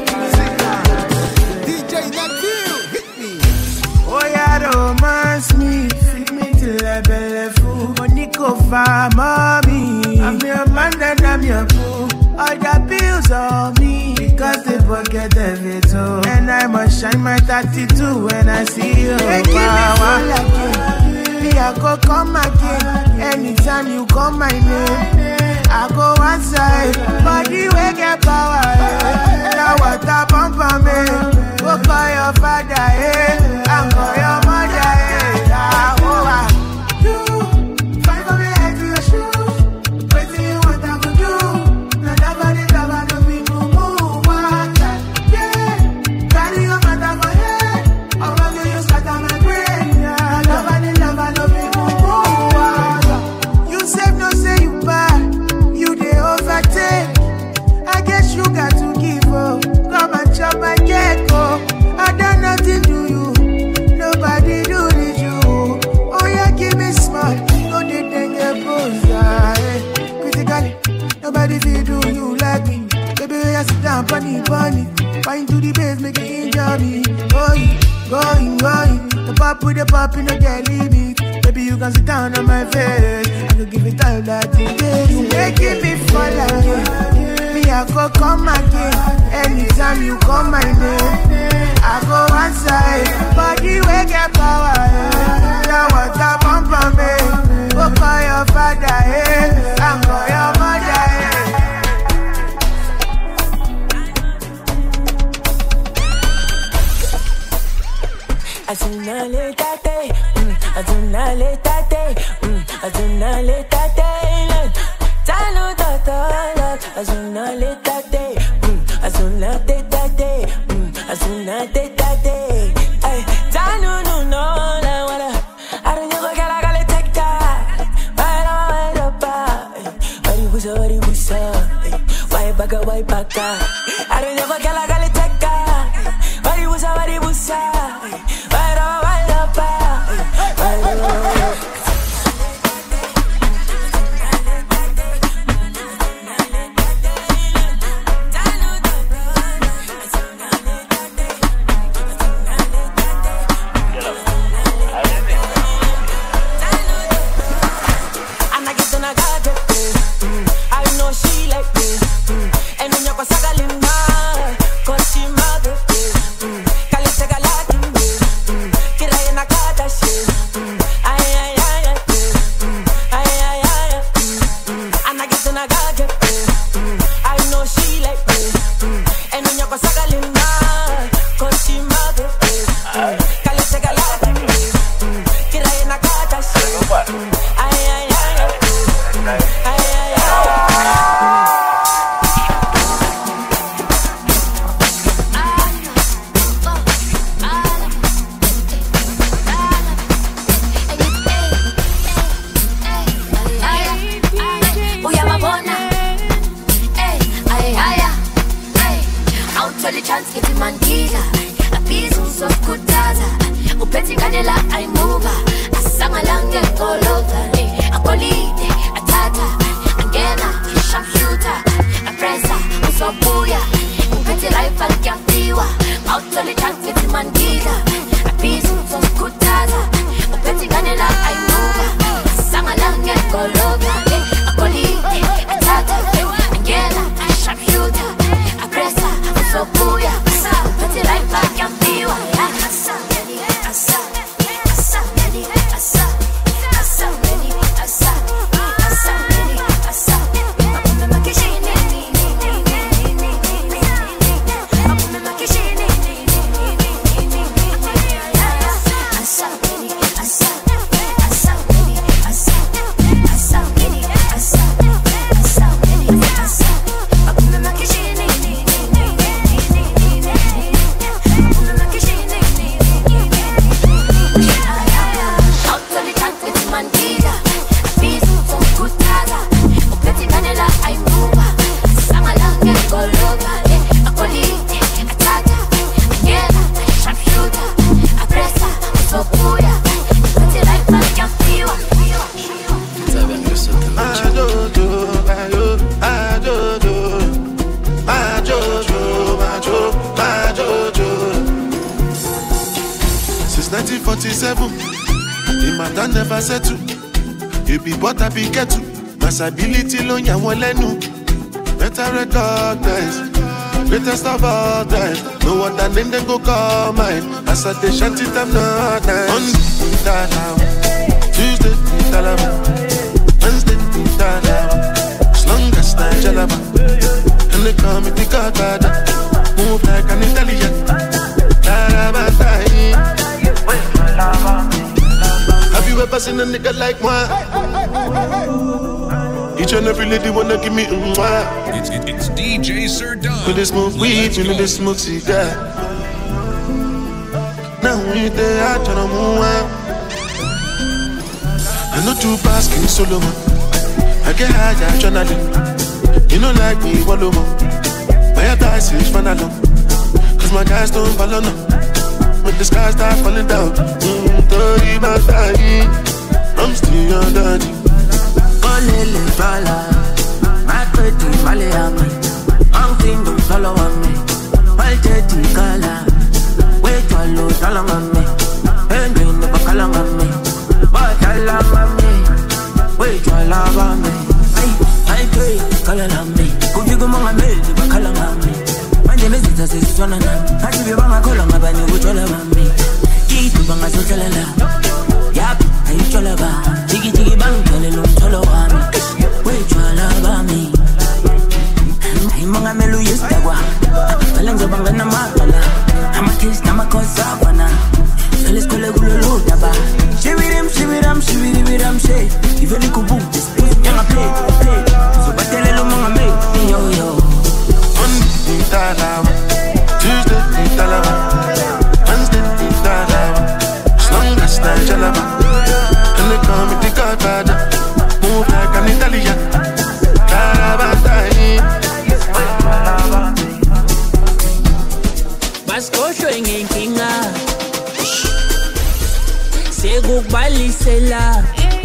D J Nabil, hit me. Oh yeah, romance me, feed me till I belly full. Monico for mommy, I'm your man and I'm your boo. All the bills on me, because they forget everything. And I must shine my thirty-two when I see you. Hey, give me again. Me, I go come again. Anytime you call my name, I go one side. Body will get power. Eh. Now what a bump on me. Go call your father, eh. And call your mother, eh. Ah, oh, ah. You fight for me head to your shoes. What do you want I could do? Now nobody never know me no more. What? Yeah. Carry your mother for head. I want you to scatter my brain. Yeah. Nobody never know me no more. What? You save no say you bad. You dey overtake. I guess you got to give up. Come and chop my cake, oh. I done nothing to you. Nobody do the you. Oh yeah, give me small. No they think a pose. Yeah. Critically, nobody feel do you like me. Baby, I sit down, bunny, bunny. Fine to the base, make it injure me. Going, going, going. The pop with the pop in the jelly meat. Baby, you can sit down on my face. I can give it all that you get. You making me fall again. Me, I go come again. Anytime you call my name, I go one side. Body will get power. Eh. Now what a bump on me. Go call your father, eh. And call your mother, eh. Azunale tate, azunale tate, azunale tate, talo tata, azunale tate, azunale tate, azunale tate, ay, talo no no la wala, aranyo que la gale tekta, para para pa, bari busa bari busa, why baka why baka, aranyo que la gale tekta, bari busa bari busa. awuthola chance ngithi mandila abiza uzokhuthaza uphethe ingane la ayimuva asisangalange ngolova akolide athatha angena sharpshooter apressa uzobuya uphethe life alkyampiwa awuthola chance ngithi mandila abiza uzokhuthaza uphethe ingane la ayimuva asisangalange ngolova akolide athatha angena sharpshooter apressa uzobuya uphethe life alkyampiwa asa asa asa asa asa asa asa asa mama kishine nineteen forty-seven, the matter never settle. You be what I be get to. Massability lo ya won lenu. Better recognize, greatest of all time. No other name them go call mine. As I dey shanty them not nice. Monday, Dalama. Tuesday, Dalama. Wednesday, Dalama. As long as I jalaba. And they call me the Godfather. Move like an Italian. Dalama time. Have you ever seen a nigga like mine? Each and every lady wanna give me a mwah. It's, it, it's D J Sir Don. With this smoke weed, you know this smoke cigar. Now we there, I try to move on. I know two pass, give me solo man. I get high, I journaling. You know like me, wallow man. My dice is fun alone. Cause my guys don't follow no. When the sky start falling down, mm, I'm still your daddy. Olele bala, my pretty Malayami. I'm thinking follow on me. My jetty color, wait for low dollar on me. And green never color on me. But I love on me. Wait for love on me. I pray, color on me. Could you go on me? But color on me. My name is Zita, this is one of them. I give you one, I call on my body, which all of me. Keep you on my social love. Yap, I used to love her. Jiggy jiggy bang, tell you, follow me. Wait, you love me. I'm a melu, yes, the one. Feelings of Bangana Matala. I'm a kiss, I'm a cause Savana. Tell us, call a gulu, Daba. She with him, she with him, she with him, she. Even if you book this, you're a play, play. So, but tell you, Mama, me, yo, yo. Dalama. Tuesday, Dalama. Wednesday, Dalama. As long as I jalaba. And they call me the Godfather. Move like an Italian. Baskosho ngenkinga. Sekubalisela.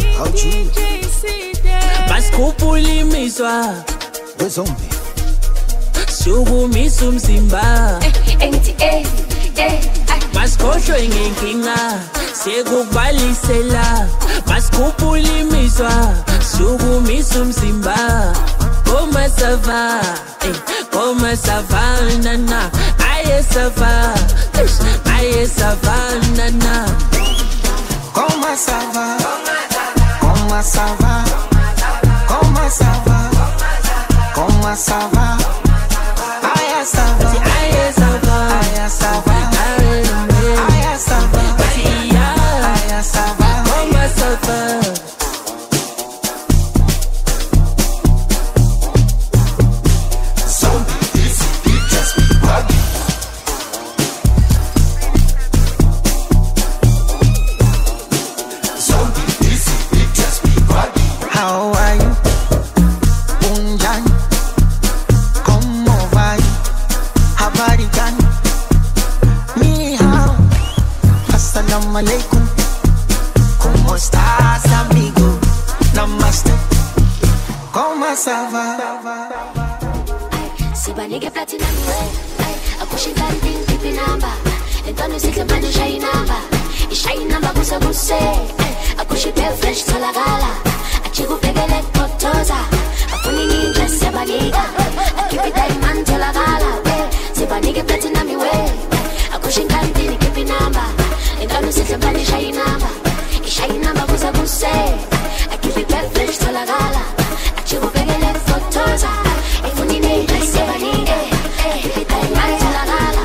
Baskuphulimiswa. Wezombi. Sukumisa umzimba. N T A, yeah. Baskosho ngenkinga. Sekubalisela. Baskuphulimiswa. Sukumisa umzimba. Koma sava, koma sava, nana. Aye sava, aye sava, nana. Koma sava, koma sava, koma sava, koma sava. Aye sava, aye sava, aye sava, aye sava, aye sava, koma sava. How are you? Unjan. Salam alaikum. Como estás, amigo? Namaste. Como ça va? Si banige platina miwe, akushikanti pipi namba. Entonces si te mando shine namba, y shine namba busa buse. Akushipe fresh salagala, achigu pegele kotoza. Akuni ninja se baniga, akipi diamond salagala. Si banige platina miwe, akushikanti ni pipi namba. Entonces si te mando shine namba, y shine namba busa buse. Akipi fresh salagala, achigu pegele kotoza. Akuni ninja se baniga, akipi diamond salagala.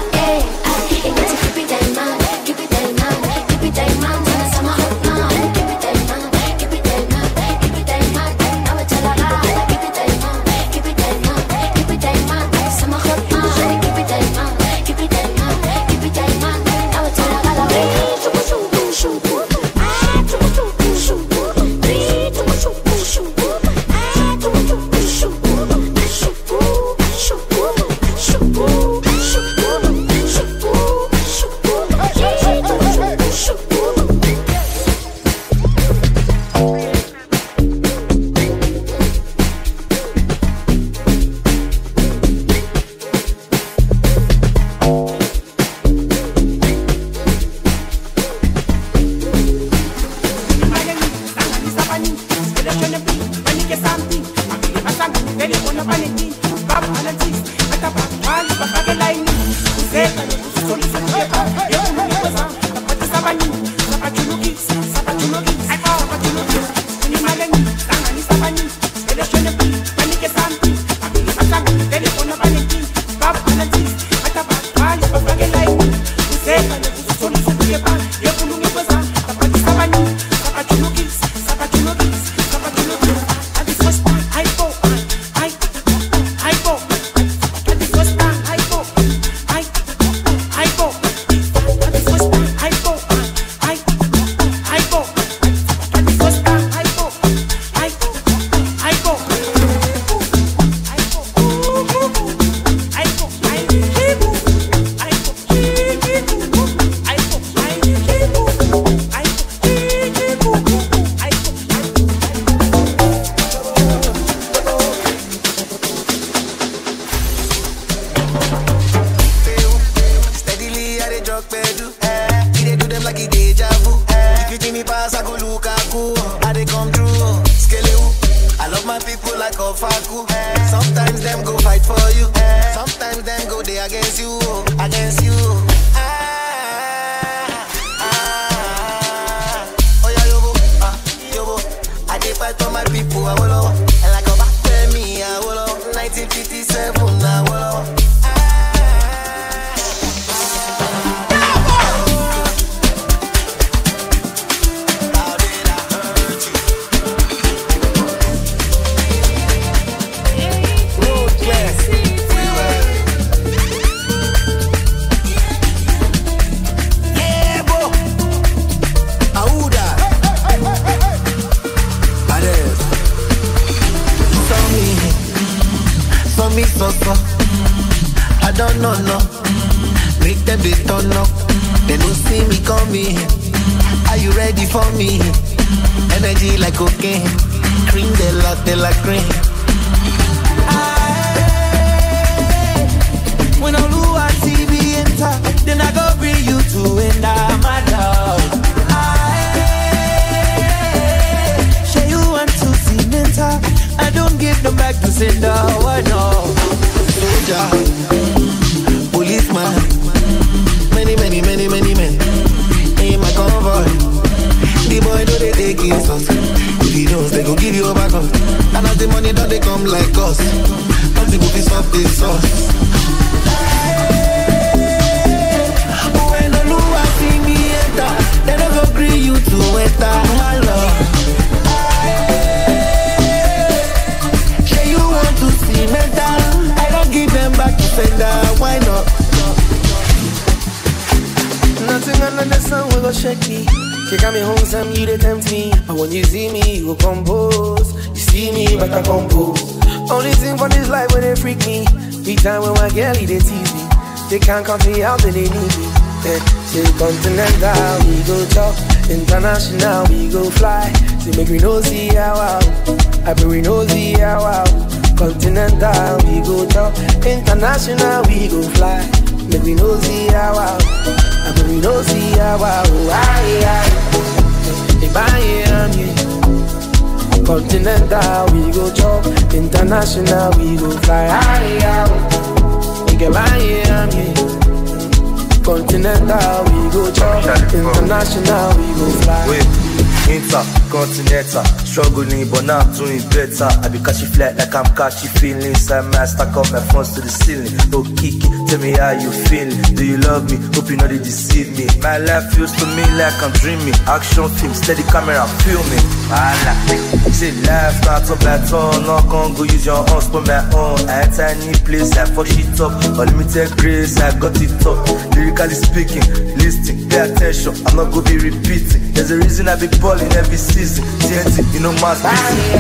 They can't count me out, then they need me. Yeah, say continental, we go chop. International, we go fly. Say make we no see how wow. I be we no see how wow. Continental, we go chop. International, we go fly. Make we no see how wow. I be we no see how wow. Aye aye. If I am you. Continental, we go chop. International, we go fly. Aye aye. If I am you. Continental, we go chop. International, we go fly. Wait, intercontinental, struggling but now I'm doing better. I be catching flat like I'm catching feelings. I might stack up my phones to the ceiling. No kick it, tell me how you feeling. Do you love me? Hope you know they deceive me. My life feels to me like I'm dreaming. Action film, steady camera, filming. Voila, say life not up at all. No, can't go use your own, for my own. I ain't tiny place, I fuck shit up. Unlimited grace, I got it up. Lyrically speaking, listen, pay attention. I'm not gonna be repeating. There's a reason I be balling every season. T N T, you know mass beating.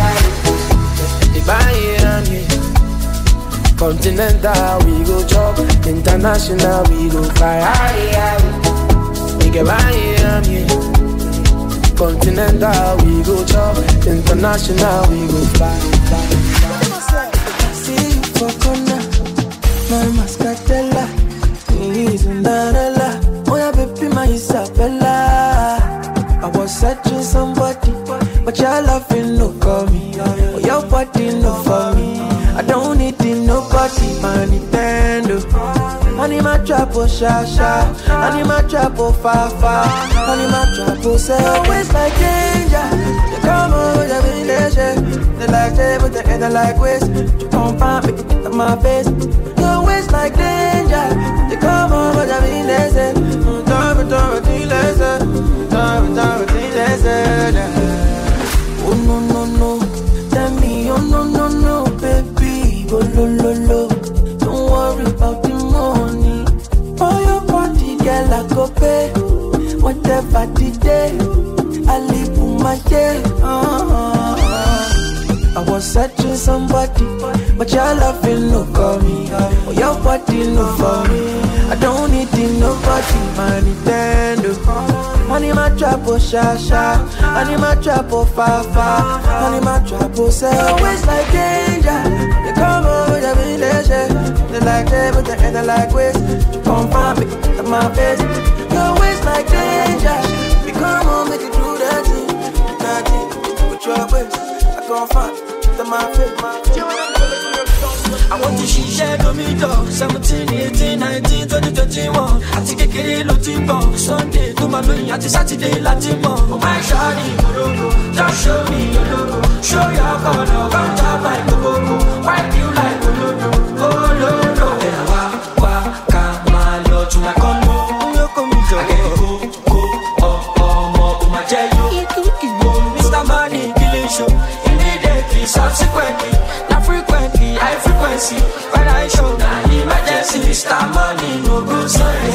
Continental, we go chop. International, we go fly. Continental, we go chop. International, we go fly. See you for corner, my mascatella. He's in Darella. Oh yeah, baby, my Isabella. I was searching somebody, but your loving no call me. Oh, your body no for me. I don't need it, nobody, my Nintendo. I need my trap, oh, sha, sha. I need my trap, oh, fa, fa. I need my trap, oh, say, always like danger. You come over, you be leisure. They like day, but they end like waste. You come find me, at my face. You always like danger. You come over, you be leisure. Don't be, don't be, leisure. Don't be, don't be, leisure. Oh, no, no, no. Tell me, oh, no, no, no, baby. Oh, lo, lo, lo. Don't worry about the money. For your body, girl, I go pay. Whatever the day, I live for my day. Uh-huh. I was searching somebody, but your loving no call me. Oh, your body no for me. I don't need it, nobody, my Nintendo. I need my trap, oh, sha, sha. I need my trap, oh, fa, fa. I need my trap, oh, say, always like danger. You come over, you be leisure. They like day, but they end like waste. You come find me, at my face. You always like danger. You come on, make it do that thing. That thing, with your waist. I come find at my face. I want to share no me dog. seventeen, eighteen, nineteen, twenty, twenty-one. I think I get it, looking bomb. Sunday, to my money, at Saturday, Latin bomb. Oh, my shawty, just show me your logo. Show your color, come top like a bobo. Wipe you like a logo. Oh, no, no. Then I walk, walk, come on, Lord, to my condo. I get it, go, go, oh, oh, more, to my jello. Mister Money, killing show. Immediately, subsequently, not frequently, high frequency. When I show, now emergency. Mister Money, no go, sorry,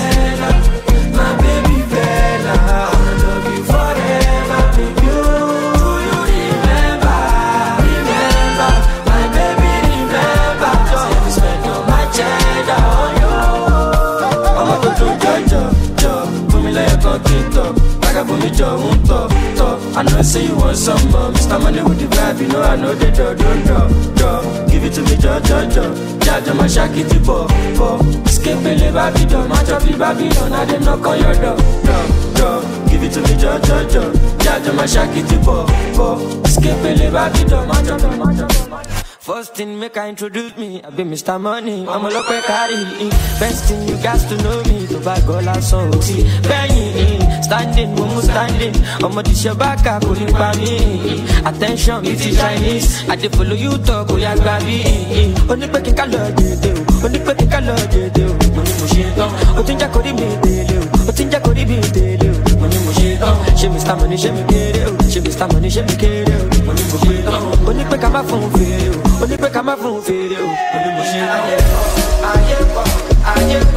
my baby Bella. I love you forever, baby. Do you remember? Remember, my baby, remember. Just spend all my cheddar on you. I'm a good judge, judge. Put me like a coquito. Like a boomy job, top, top. I know I say you want some more. Mister Money with the vibe, you know I know the door, door, door, door. Give it to me, judge, judge, judge. Judge, my shaky to pop, pop. Escaping the Babylon, match up the Babylon. I didn't knock on your door, door, door. Give it to me, judge, judge, judge. Judge, my shaky to pop, pop. Escaping the Babylon, match up, match up, match up. First thing, make I introduce me. I be Mister Money, I'm a local carry. Best thing, you got to know me. To buy gold and so Benny, standing, woman standing. I'm a dish your back, I couldn't buy me. Attention, it's Chinese. I did follow you, talk, oh, yeah, baby. Only picking color, you do. Only picking color, you do. Money machine, oh, think I could be deal. Oh, think I could be deal. Money machine, oh, she Mister Money, she me get it. She Mister Money, she me get it. Money machine, oh, only pick up my phone for you. Only pick up my phone for you. Money machine, I am, I am,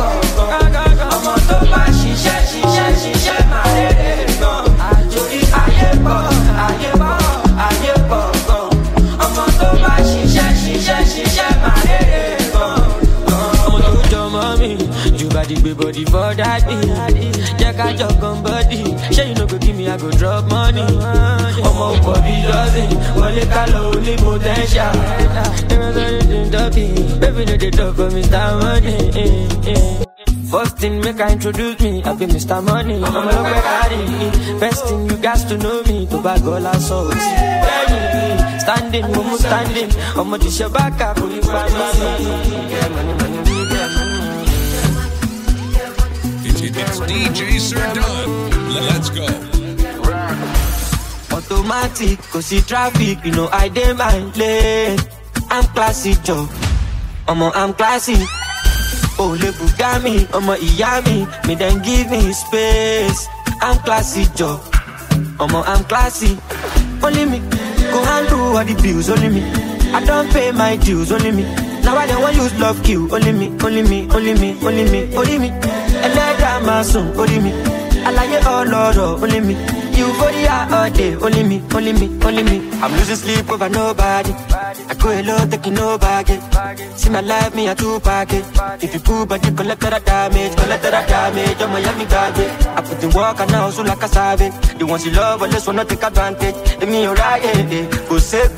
I'm on top of she, she, she, she, she, my head. I do it, I am, I am, I am, I'm on top of she, she, she, she, she, my head. I'm on top of your mommy. You got body, be body for daddy. Jack I jog on body. Sure you no go give me, I go drop money. I'm on body dozen. Only color, only potential. Baby, no they talk for Mister Money. First thing make I introduce me, I be Mister Money. I'm a local Ferrari. First thing you guys to know me, to bag all our souls. Standing, mumu standing. I'm a dish back up, only It's D J Sir Dunn. Let's go. Automatic, cause see traffic, you know I dey my lane. I'm classy, Joe. I'm a, I'm classy. Oh, le Bugami, I'm a Iyami. Me then give me space. I'm classy, Joe. I'm a, I'm classy. Only me. Go handle all the bills, only me. I don't pay my dues, only me. Now I don't want use love kill, only me, only me, only me, only me, only me. And let that my son, only me. I like it all, Lord, only me. You for the all day, only me, only me, only me. I'm losing sleep over nobody. I go alone, taking no baggage. See my life, me a two packet. If you pull body, collect that damage, collect that damage. I'm a yummy garbage. I put in work and now so like a savage. The ones you love, but let's wanna take advantage. Let me alright, eh, go safe,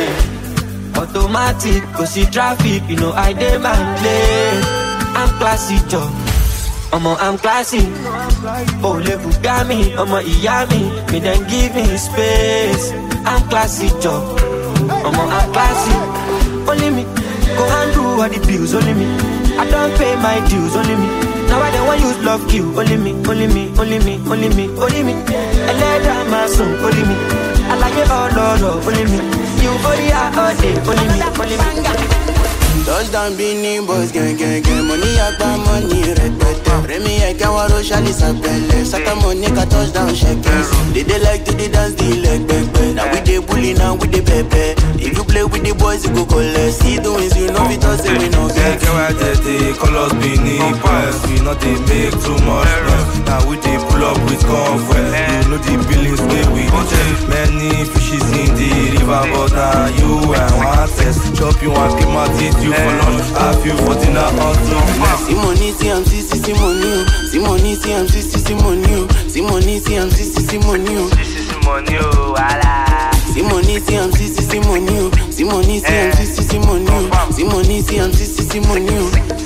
eh. Automatic, go see traffic, you know I demand lane. I'm classy, Joe. I'm a, I'm classy. Oh, le Bugami, I'm a Iyami. Me then give me space. I'm classy, Joe. I'm a, I'm classy. Only me. Go handle all the bills, only me. I don't pay my dues, only me. Now I don't want use love kill, only me, only me, only me, only me, only me. I let down my son, only me. I like it all, Lord, only me. You for the all day, only me, only me. Touchdown Beanie Boys, gang, gang, gang. Money, I got money, red, red, red. Remy, I can't want to shally, sapele. Saka money, ka touchdown, shakers. They, they like to the dance, the leg, back, back. Now we dey bully, now we dey pepe. If you play with the boys, you go collect. See the wins, you know it all, say we no get. Get why they call us Beanie Boys. We not they make too much noise. Now we dey pull up with comfort. You know the billings where we dey. Many fishes in the river, but now you and one test. Chop you and keep my teeth, you for lunch. I feel for dinner on two. Simoni, see I'm C C Simoni. Simoni, see I'm C C Simoni. Simoni, see I'm C C Simoni. C C Simoni, voila. Simoni, see I'm C C Simoni. Simoni, see I'm C C Simoni. Simoni, see I'm C C Simoni.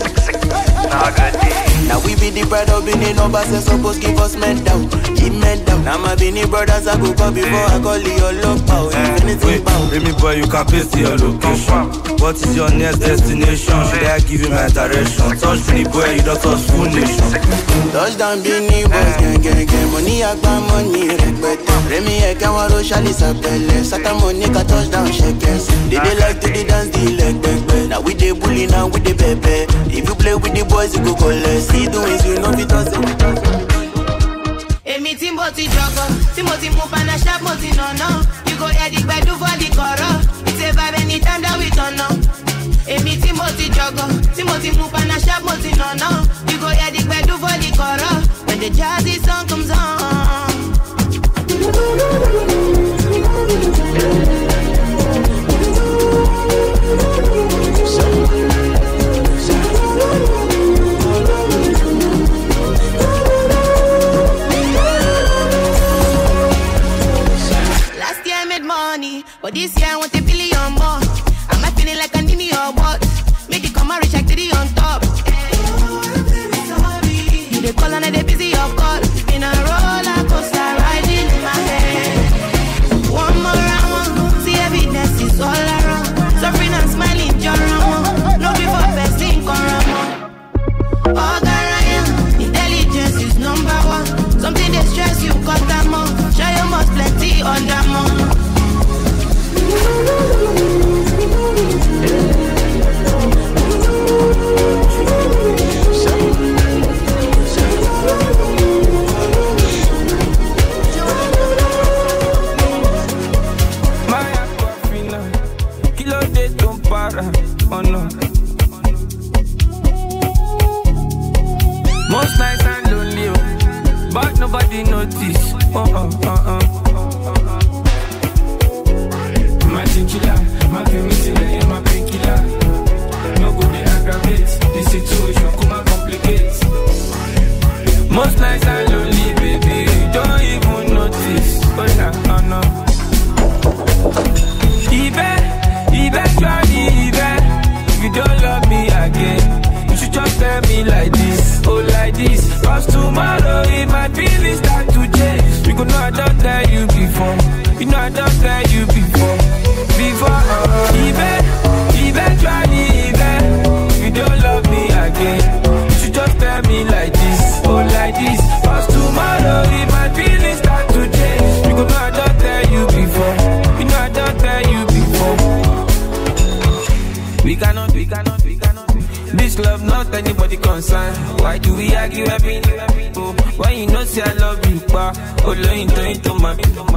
Now we be the pride of Benin, no boss supposed give us men down, give men down. Now my Benin brothers I go call before I call you your love power. If anything bow, let me boy you can paste your location. What is your next destination? Should I give you my direction? Touch me boy, you don't touch full nation. Touchdown Benin Boys, gang gang gang. Money I got money, respect. Remy I can't want to shally sapele. Saka money ka touchdown shakers. They they like to the dance, the leg back back. Now we dey bully, now we dey pepe. If you play with the boys, you go collect. See the wins, you know it all, say it all. Emi tí mo ti jọgọ, tí mo ti mú pana sharp, mo ti nànà. You go hear the gbedu for the kọ̀rọ̀. It's a vibe anytime that we turn up. Emi tí mo ti jọgọ, tí mo ti mú pana sharp, mo ti nànà. You go hear the gbedu for the kọ̀rọ̀. When the jazzy song comes on. But this year I want a billion more. Am I feeling like I need me or what? Make it come and reach like three on top. You dey call and I dey busy of call. In a roller coaster riding in my head. tell me like this, oh like this. Cause tomorrow if my feelings start to change, you go know I don't tell you before. You know I don't tell you before. Before, uh, even, eventually, even, if you don't love me again, you should just tell me like this, oh like this. Cause tomorrow if my feelings start to change, you go know I don't tell you before. You know I don't tell you before. We cannot, we cannot, we cannot. This love not anybody concerned. Why do we argue every day? Oh, why you know say I love you, pa? Oh, lo into into my.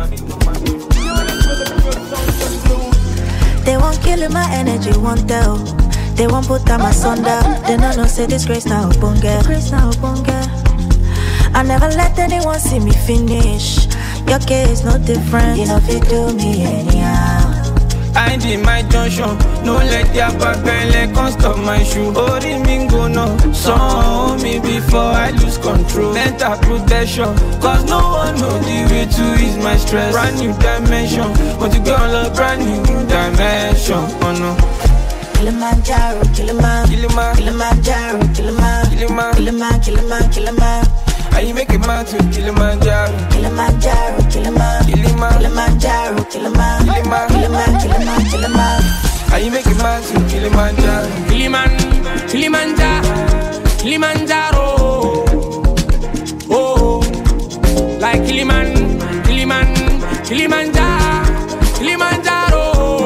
They won't kill my energy, won't tell. They won't put down my son down. They don't know say this grace now, bunga. Grace now, bunga. I never let anyone see me finish. Your case no different. You know if you do me anyhow. I did my junction. No let their back belly can't stop my shoe. Ori mingo no. So me before I lose control. Mental protection. Cause no one know the way to ease my stress. Brand new dimension. Want to go on a brand new dimension. Oh no. Kilimanjaro, Kilimanjaro, Kilimanjaro, Kilimanjaro, Kilimanjaro, Kilimanjaro, Kilimanjaro. How you make it mad to Kilimanjaro? Kilimanjaro, Kilimanjaro, Kilimanjaro, Kilimanjaro, Kilimanjaro, Kilimanjaro, Kilimanjaro. How you make it mad to Kilimanjaro? Kilimanjaro, Kilimanjaro, Kilimanjaro. Oh, like Kiliman, Kiliman, Kilimanjaro, Kilimanjaro.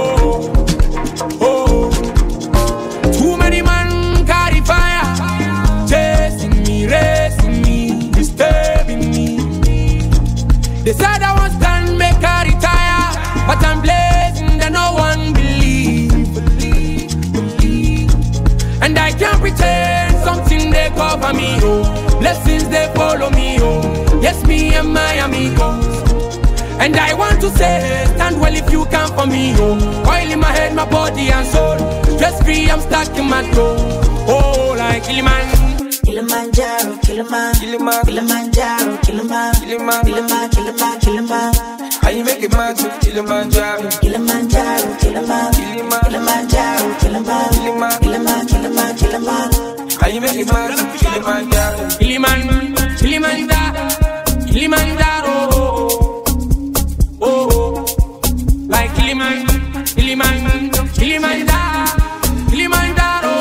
Oh, too many man carry fire, chasing me, racing me. They said I was done, make her retire, but I'm blazing that no one believe, believe, believe. And I can't pretend something they cover me, oh. Blessings they follow me, oh. Yes, me and my amigos. And I want to say, stand well if you come for me, oh. Oil in my head, my body and soul. Stress free, I'm stuck in my toe. Oh, like Kilimanjaro. Kilimanjaro, Kilimanjaro, Kilimanjaro, Kilimanjaro, Kilimanjaro, Kilimanjaro, Kilimanjaro. How you make it mad to Kilimanjaro? Kilimanjaro, Kilimanjaro, Kilimanjaro, Kilimanjaro, Kilimanjaro, Kilimanjaro, Kilimanjaro. How you make it mad to Kilimanjaro? Kilimanjaro, Kilimanjaro, Kilimanjaro. Oh, like Kilimanjaro, Kilimanjaro, Kilimanjaro, Kilimanjaro.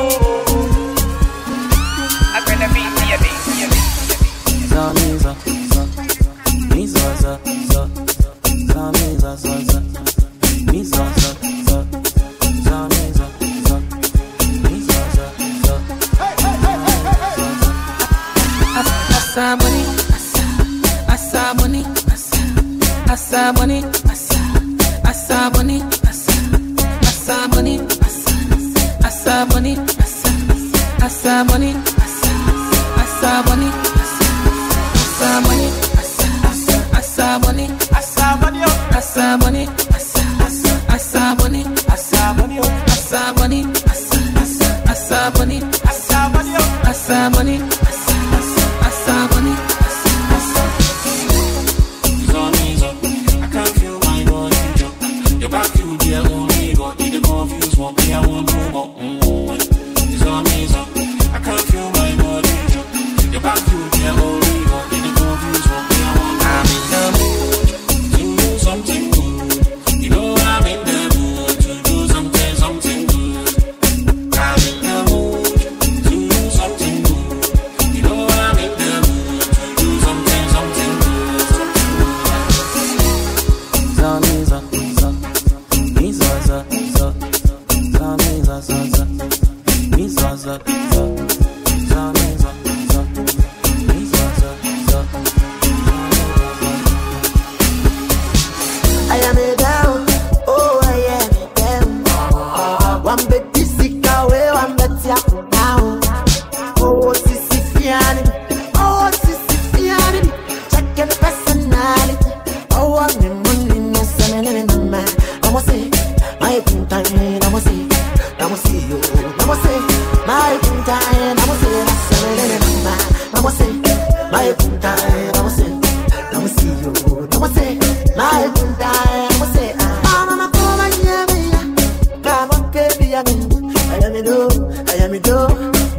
Asaboni, Asaboni, Asaboni, Asaboni, Asaboni, Asaboni, Asaboni, Asaboni, Asaboni, Asaboni, Asaboni, Asaboni, Asaboni, Asaboni, Asaboni, Asaboni, Asaboni, Asaboni.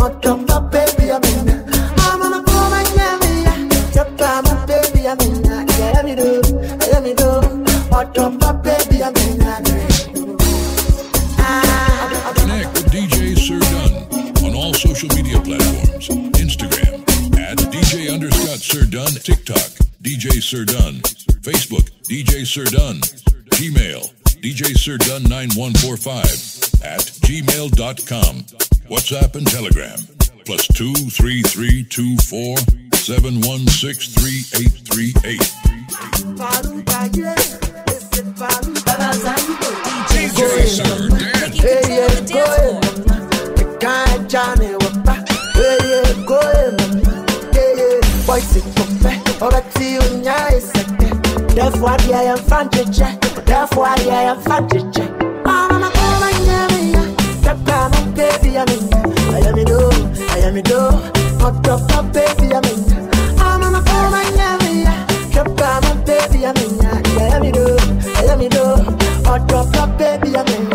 Hot up, up, baby, I'm in. I'm on a woman, yeah, yeah. Chop up, my baby, I'm in. Yeah, let me do, let me do. Hot up, up, baby, I'm in. Connect with D J Sir Dunn on all social media platforms. Instagram at D J underscore Sir Dunn, TikTok D J Sir Dunn, Facebook D J Sir Dunn, Gmail D J Sir Dunn nine one four five at gmail dot com. WhatsApp and Telegram plus two three three two four seven one six three eight three eight. D J Sir Dan. Hey, yeah, go ahead. The guy Johnny Wapa. Hey, yeah, go ahead. Yeah, yeah. Boy, sit up. Alright, you know it's like that. Therefore, I am fantasy. Therefore, I am fantasy. I'm a woman, yeah, yeah. Step down, baby, I'm in. I am in do, I am in do. Hot up, up, baby, I'm in. I'm a woman, yeah, yeah. Step down, baby, I'm in. I am in do, I am in do. Hot up, up, baby, I'm in.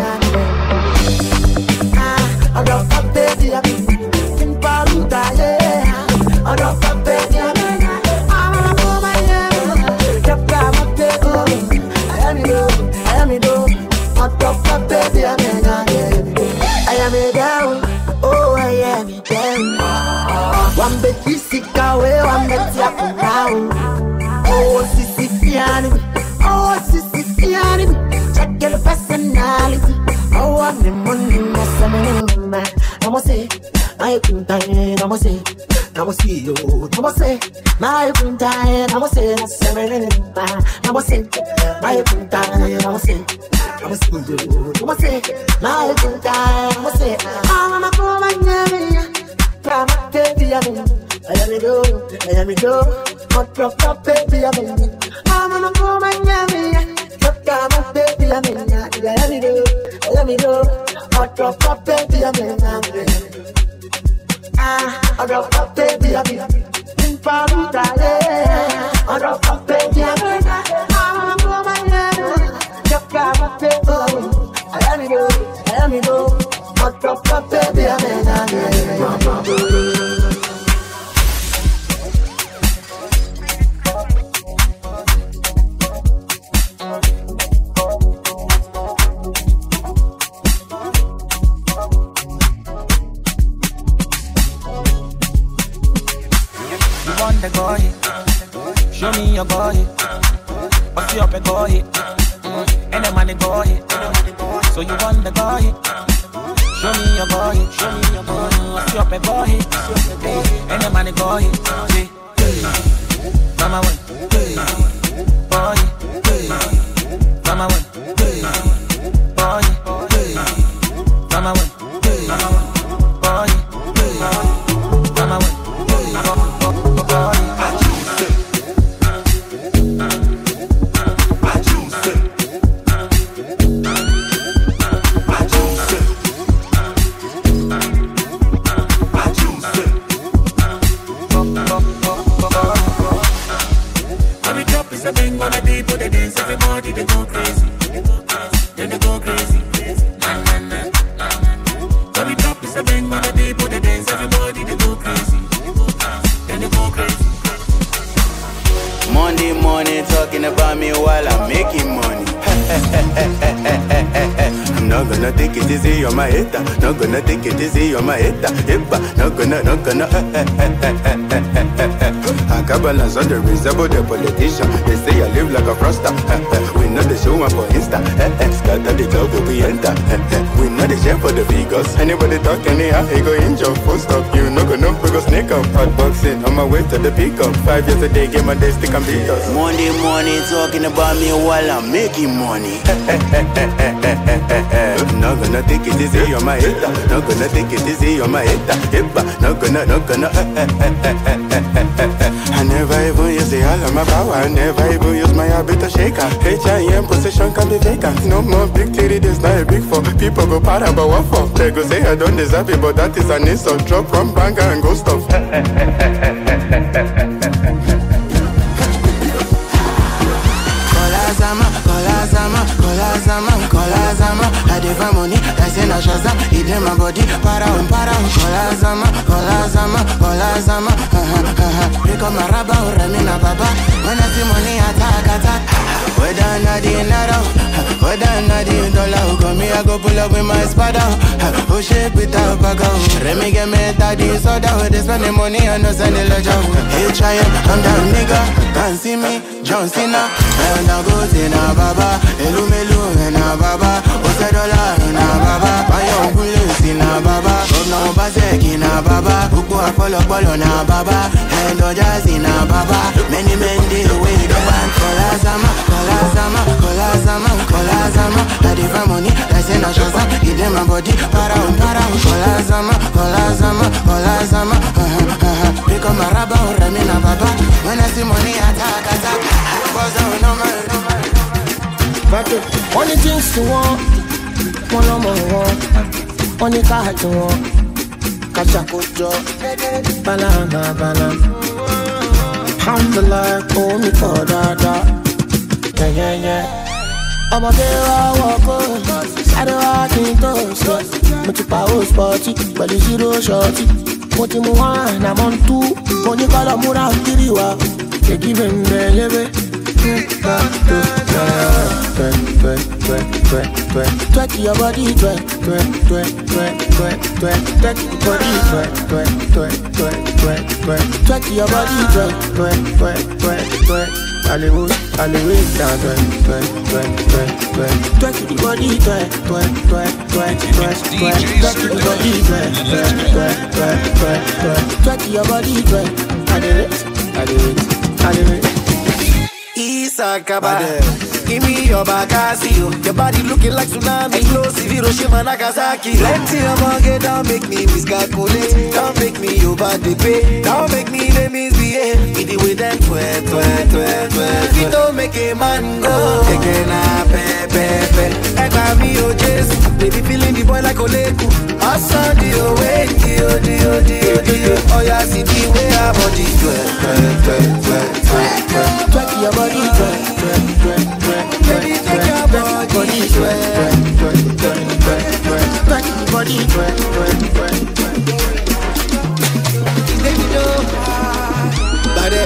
Ah, hot up, up, baby, I'm in. In Paluda, yeah. Hot up, up, baby, I'm in. I'm a woman, yeah. Step down, baby, I'm in. I am in do, I am in do. Hot up, up, baby, I'm in. I am a down, oh, I am a down. One baby sick away, one baby up now. Oh, sissy, fiani, oh, sissy, fiani. Check your personality. Oh, I'm the money, I'm a say, I couldn't die, I'm a say, I'm a see you, I'm a say, my couldn't die, I'm a say, I'm a say, my couldn't die, I'm a say. I'm a school dude. I'm a say, my good time. I'm a say, I'm a woman, yeah. From a baby, I'm in. I am a do, I am a do. Hot drop, up, baby, I'm in. I'm a woman, yeah. From a baby, I'm in. I am a do, I am a do. Hot drop, up, baby, I'm in. Ah, hot drop, up, baby, I'm in. In Paluda, yeah. Hot drop, up, baby, I'm in. I'm a woman, yeah. I am you, I am you. Hot drop, up, baby, I'm in. You want the boy? Show me your boy. What's your boy? Any money boy, so you want the boy? Show me your boy, show me your boy. What's your boy? Any money boy? Mama one, boy. Mama one, boy. Mama one, boy. Mama one, boy. Everybody they go crazy, then they go crazy. Na na na. When we drop this a bang, when the people they dance, everybody they go crazy, then they go crazy. Monday morning talking about me while I'm making money. I'm not gonna take it easy, you're my hater. Not gonna take it easy, you're my hater. Not gonna, not gonna. I got balance on the reserve of the politician. They say I live like a froster. We know the show one for Insta. Scatter the club we enter. We know the share for the figures. Anybody talk anyhow, he go injure. Full stop, you no go no, we go snake up. Hot boxing, on my way to the pickup. Five years a day, get my day stick and beat us. Monday morning talking about me while I'm making money. Not gonna take it easy, you're my hater. Not gonna take it easy, you're my hater. Not gonna, not gonna. I never even use the all of my power. I never even use my habit to shaker. H I M position can be vacant. No more big titty, this not a big four. People go para, but what for? They go say I don't deserve it, but that is an insult. Drop from banger and go stuff. Kolazama, Kolazama, Kolazama, Kolazama. I did my money, I say na Shazam. It in my body, para, para, Kolazama. zama, kola zama, kola zama. Pick up my rubber, remina baba. When I see money, attack, attack. Whether or not the naira, whether or not the dollar, go me, I go pull up with my spada. Oh shit, without bago. Remy get me daddy soda. They spend the money and no send the ledger. Hey, try it, I'm down nigga. Can't see me, John Cena. And I go to na baba. Elu melu na baba. Ose dollar na baba. Bayo bullet na baba. Governor Bazeki na baba. Uku Apollo Polo na baba. And Ojazi na baba. Many men deal away the bank. Kola zama, kola zama, kola zama, kola zama. I divide money, I say na shazam. Give them my body, para un para un. Kola zama, kola zama, kola zama. Pick up my rubber, remina baba. When I see money, attack, attack. Cause I know my, know my. Only things to want, one on my want, only car to want. Catch a good job, banana, banana. Alhamdulillah, call me for that, yeah, yeah, yeah. I'm a girl, I walk on, I don't walk in those. But you power sporty, but you zero shorty. What you want, I'm on two. When you call a mura, kiriwa, they give him the leve. Twerk your body, twerk, twerk, twerk, twerk, twerk, twerk, twerk your body, twerk, twerk, twerk, twerk, twerk, twerk, twerk your body, twerk, twerk, twerk, twerk, twerk. Hollywood, Hollywood, down, twerk, twerk, twerk, twerk, twerk, twerk your body, twerk, twerk, twerk, twerk, twerk, twerk, twerk your body, twerk, twerk, twerk, twerk, twerk, twerk, twerk your body, twerk. I did it, I did it, I did it. Isakaba, give me your Bakasio. Your body looking like tsunami. Explosive Hiroshima, Nagasaki. Plenty of money, get down, make me miscalculate. Don't make me over the pay. Don't make me the misbehave. With the way them twerk, twerk, twerk, twerk. If you don't make a man go, again I pay, pay, pay. And by me, oh Jesus, baby feeling the boy like Oleku. I saw the away, dio, dio, dio, dio. Oh yeah, see the way I body twerk, twerk, twerk, twerk, twerk, twerk. Twerk your body, twerk, twerk, twerk, twerk, baby take your body, twerk, twerk, twerk, twerk, twerk, twerk your body, twerk, twerk, twerk, twerk. Take it up, body.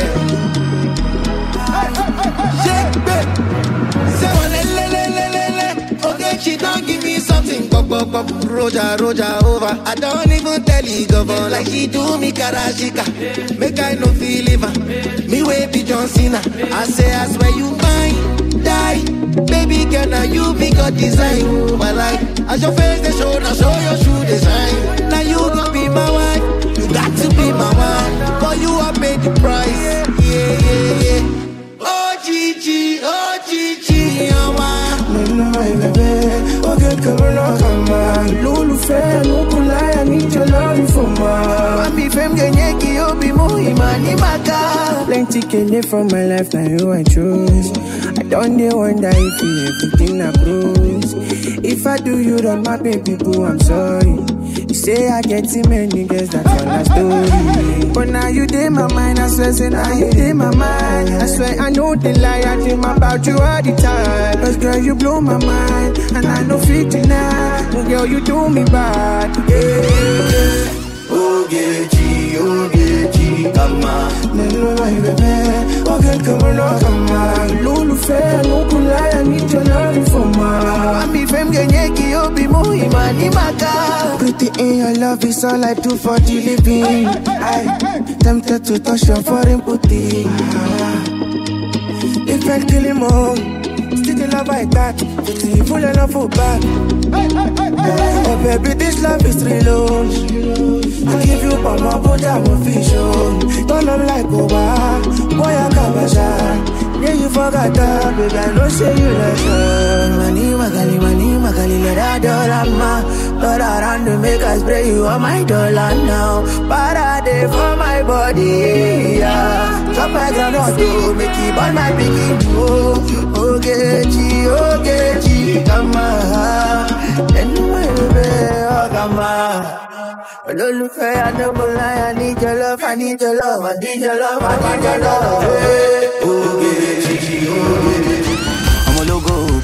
Shake, babe. Say one, le, le, le, le, le, le. Okay, she don't give me something. Pop, pop, pop, Roja, Roja over. I don't even tell you govern like she do me karashika. Make I no feel liver. Me way be John Cena. I say I swear you mine, die. Baby girl, now you be God design. My life, as your face they show, now show your shoe design. Now you gon' be my wife. You got to be my wife. For you I paid the price. Yeah, yeah, yeah. Oh Gigi, oh Gigi, oh my. No, my baby. Okay, come on, come on. Lulu fair, no kulai. I need your love for my. Mami fem genyeki obi muhimani maka. Plenty kele from my life, now you I choose. I don't dey wonder if you everything I cruise. If I do you wrong, my baby boo, I'm sorry. You say I get too many girls, that's all I story. But now you dey my mind, I swear, say now you dey my mind. I swear I know the lie, I dream about you all the time. Cause girl, you blow my mind, and I know fit tonight. Oh girl, you do me bad, yeah. Ogechi, Ogechi, come on. Nelo my baby, okay, come on, come on. Lulu fair, no kulai, I need your love for my. Mami fem genyeki obi muhimani maka. Pretty in your love is all I do for the living. I tempted to touch your foreign booty. If I kill him all, still the love I got. It's full of love for back. Oh baby, this love is real. I give you mama, but I'm official. Don't love like Oba, boy I can't. Yeah, you forgot that, baby, I know say you like her. Money, magali, money, magali, let her dollar, ma. But around to make us spray you on my dollar now. Parade for my body, yeah. Drop my ground to make it on my biggie. Oh, Ogechi, Ogechi, come on. Anyway, baby, oh, come on. Olólùfẹ́ Adébọ́lá, I need your love, I need your love, I need your love, I need your love. Ogechi, Ogechi. I'm a logo,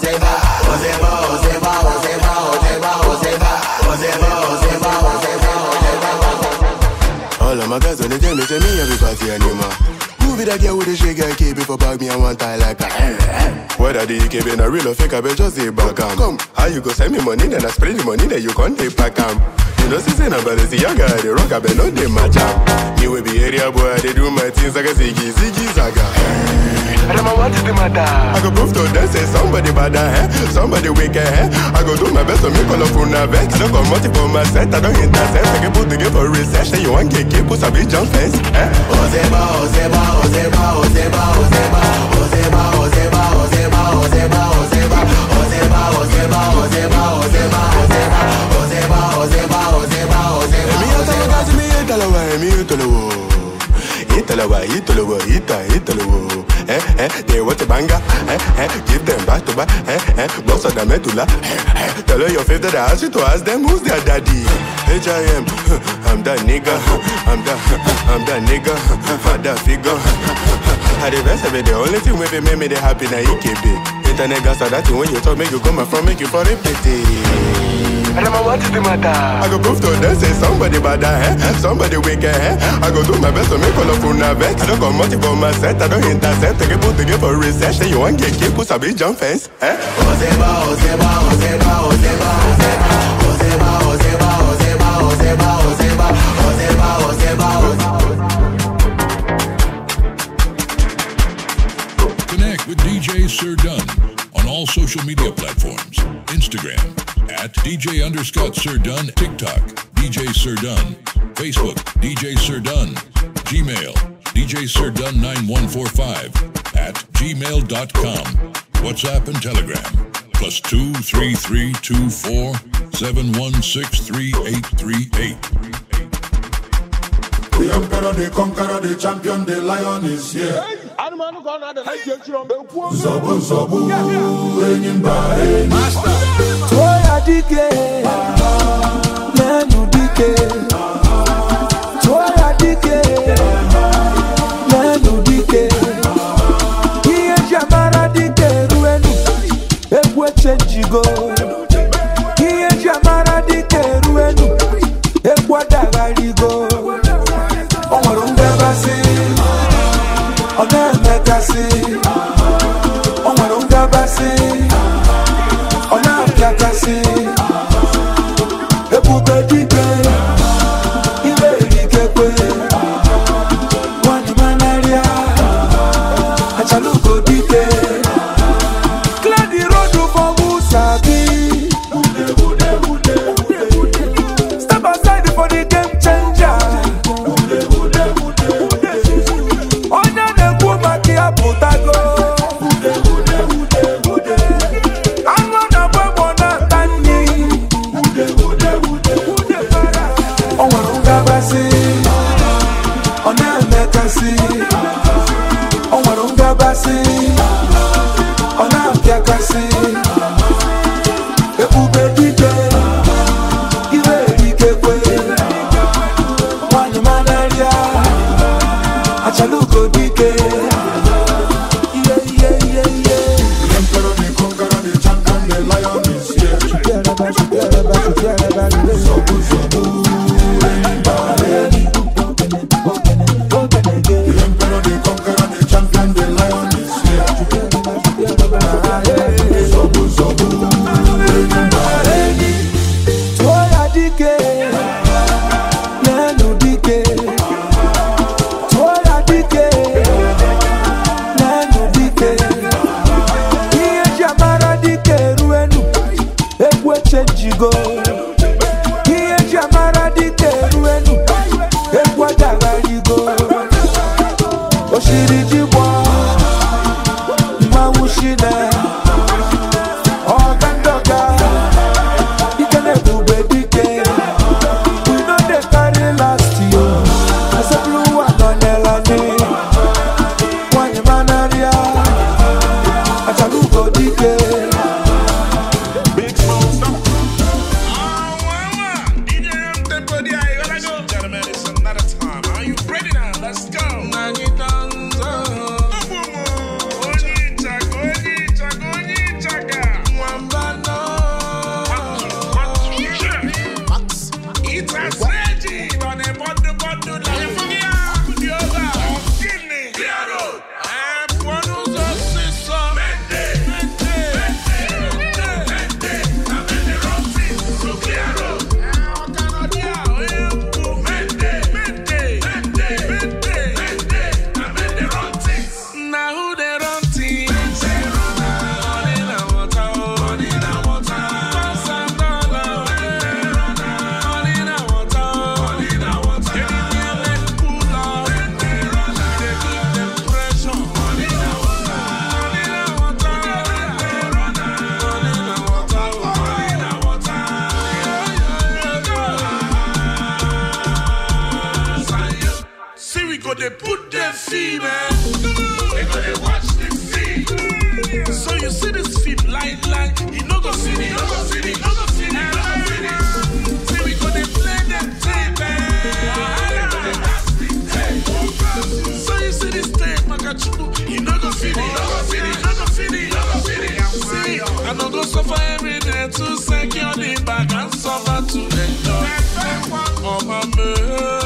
Ozeba, Ozeba, Ozeba, Ozeba, Ozeba, Ozeba, Ozeba, Ozeba, Ozeba, Ozeba. All of my guys when they tell me, tell me everybody anymore. Move it again with the shake and keep it for bag me and one tie like a. Whether the E K B in a real or fake, I bet just say back am. Come, how you go send me money, then I spread the money, then you can't take back am. You know, since I'm a Balenciaga, the rock, I bet no they match am. Me will be area boy, they do my things like a ziggy, ziggy, zaga. I don't know what is the matter. I go prove to them, say somebody bad, eh? Somebody wicked, eh? I go do my best to make all of una vex. Don't come out for my set, I don't intercept. I can put together for research, then you want to get put a big jump fence, eh? Ozeba, Ozeba, Ozeba, Ozeba, Ozeba, Ozeba, Ozeba, Ozeba, Ozeba, Ozeba, Ozeba, Ozeba, Ozeba, Ozeba, Ozeba, Ozeba, Ozeba, Ozeba. Me tell you guys, me tell you, me tell you. Italawa, Italawa, Ita, Italawa. Eh, eh, they want a banger. Eh, eh, give them back to back. Eh, eh, boss of the medulla. Eh, eh, tell her your favorite. I ask you to ask them who's their daddy. H I M, I'm that nigga. I'm that, I'm that nigga. I'm that figure. I the best of it. The only thing with me make me happy na E K B. Internet gas that thing when you talk, make you come from, make you for a pity. I don't know what is the matter. I go prove to them, say somebody bad, eh? Somebody wicked, eh? I go do my best to make all of una vex. I don't come out for my set, I don't intercept. I get put together for research. Then you want to get keep put a big jump fence, eh? Ozeba, Ozeba, Ozeba, Ozeba, Ozeba, Ozeba, Ozeba, Ozeba, Ozeba, Ozeba, Ozeba, Ozeba. Connect with D J Sir Dunn on all social media platforms. Instagram at D J underscore Sir Dunn, TikTok D J Sir Dunn, Facebook D J Sir Dunn, Gmail D J Sir Dunn nine one four five at gmail dot com, WhatsApp and Telegram plus two three three two four seven one six three eight three eight. The emperor, the conqueror, the champion, the lion is here. Zabu zabu, enyim ba enyim. Toya dike, nenu dike. Toya dike, nenu dike. Iye jamara dike ruenu, ekwe chenjigo. Iye jamara dike ruenu, ekwa dagarigo. Omarunga basi, ona mekasi. Omarunga basi, ona mekasi. Ebube dike, machine. Oh, Gandoga. You can never be decay. We know they carry last year. As a blue one on Elani. One man area. I shall go decay. Big monster. Let's go. They put their feet, man. They gonna watch the feet. So you see this feet light, light. You know go see it, you know go see it, you know go see it, you know go see it. See we gonna play them tape, man. So you see this tape, Makachuku. You know go see it, you know go see it, you know go see it, you know go see it. See, I don't go suffer every day to secure the bag and suffer to enjoy. Oh my man.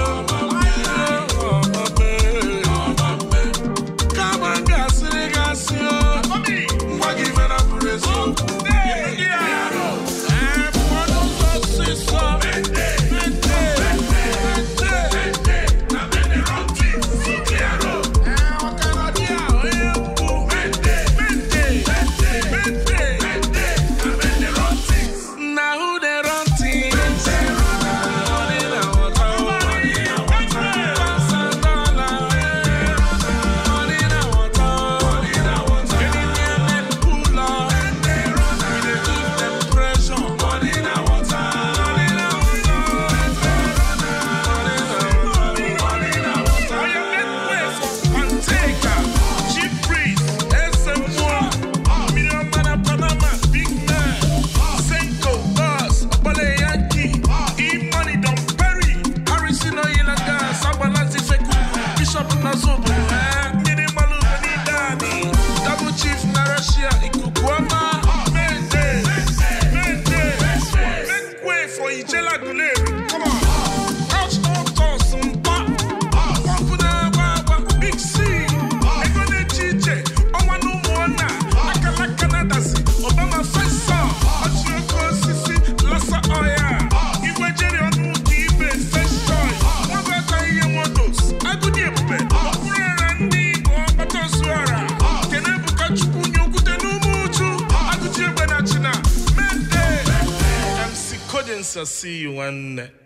See you one.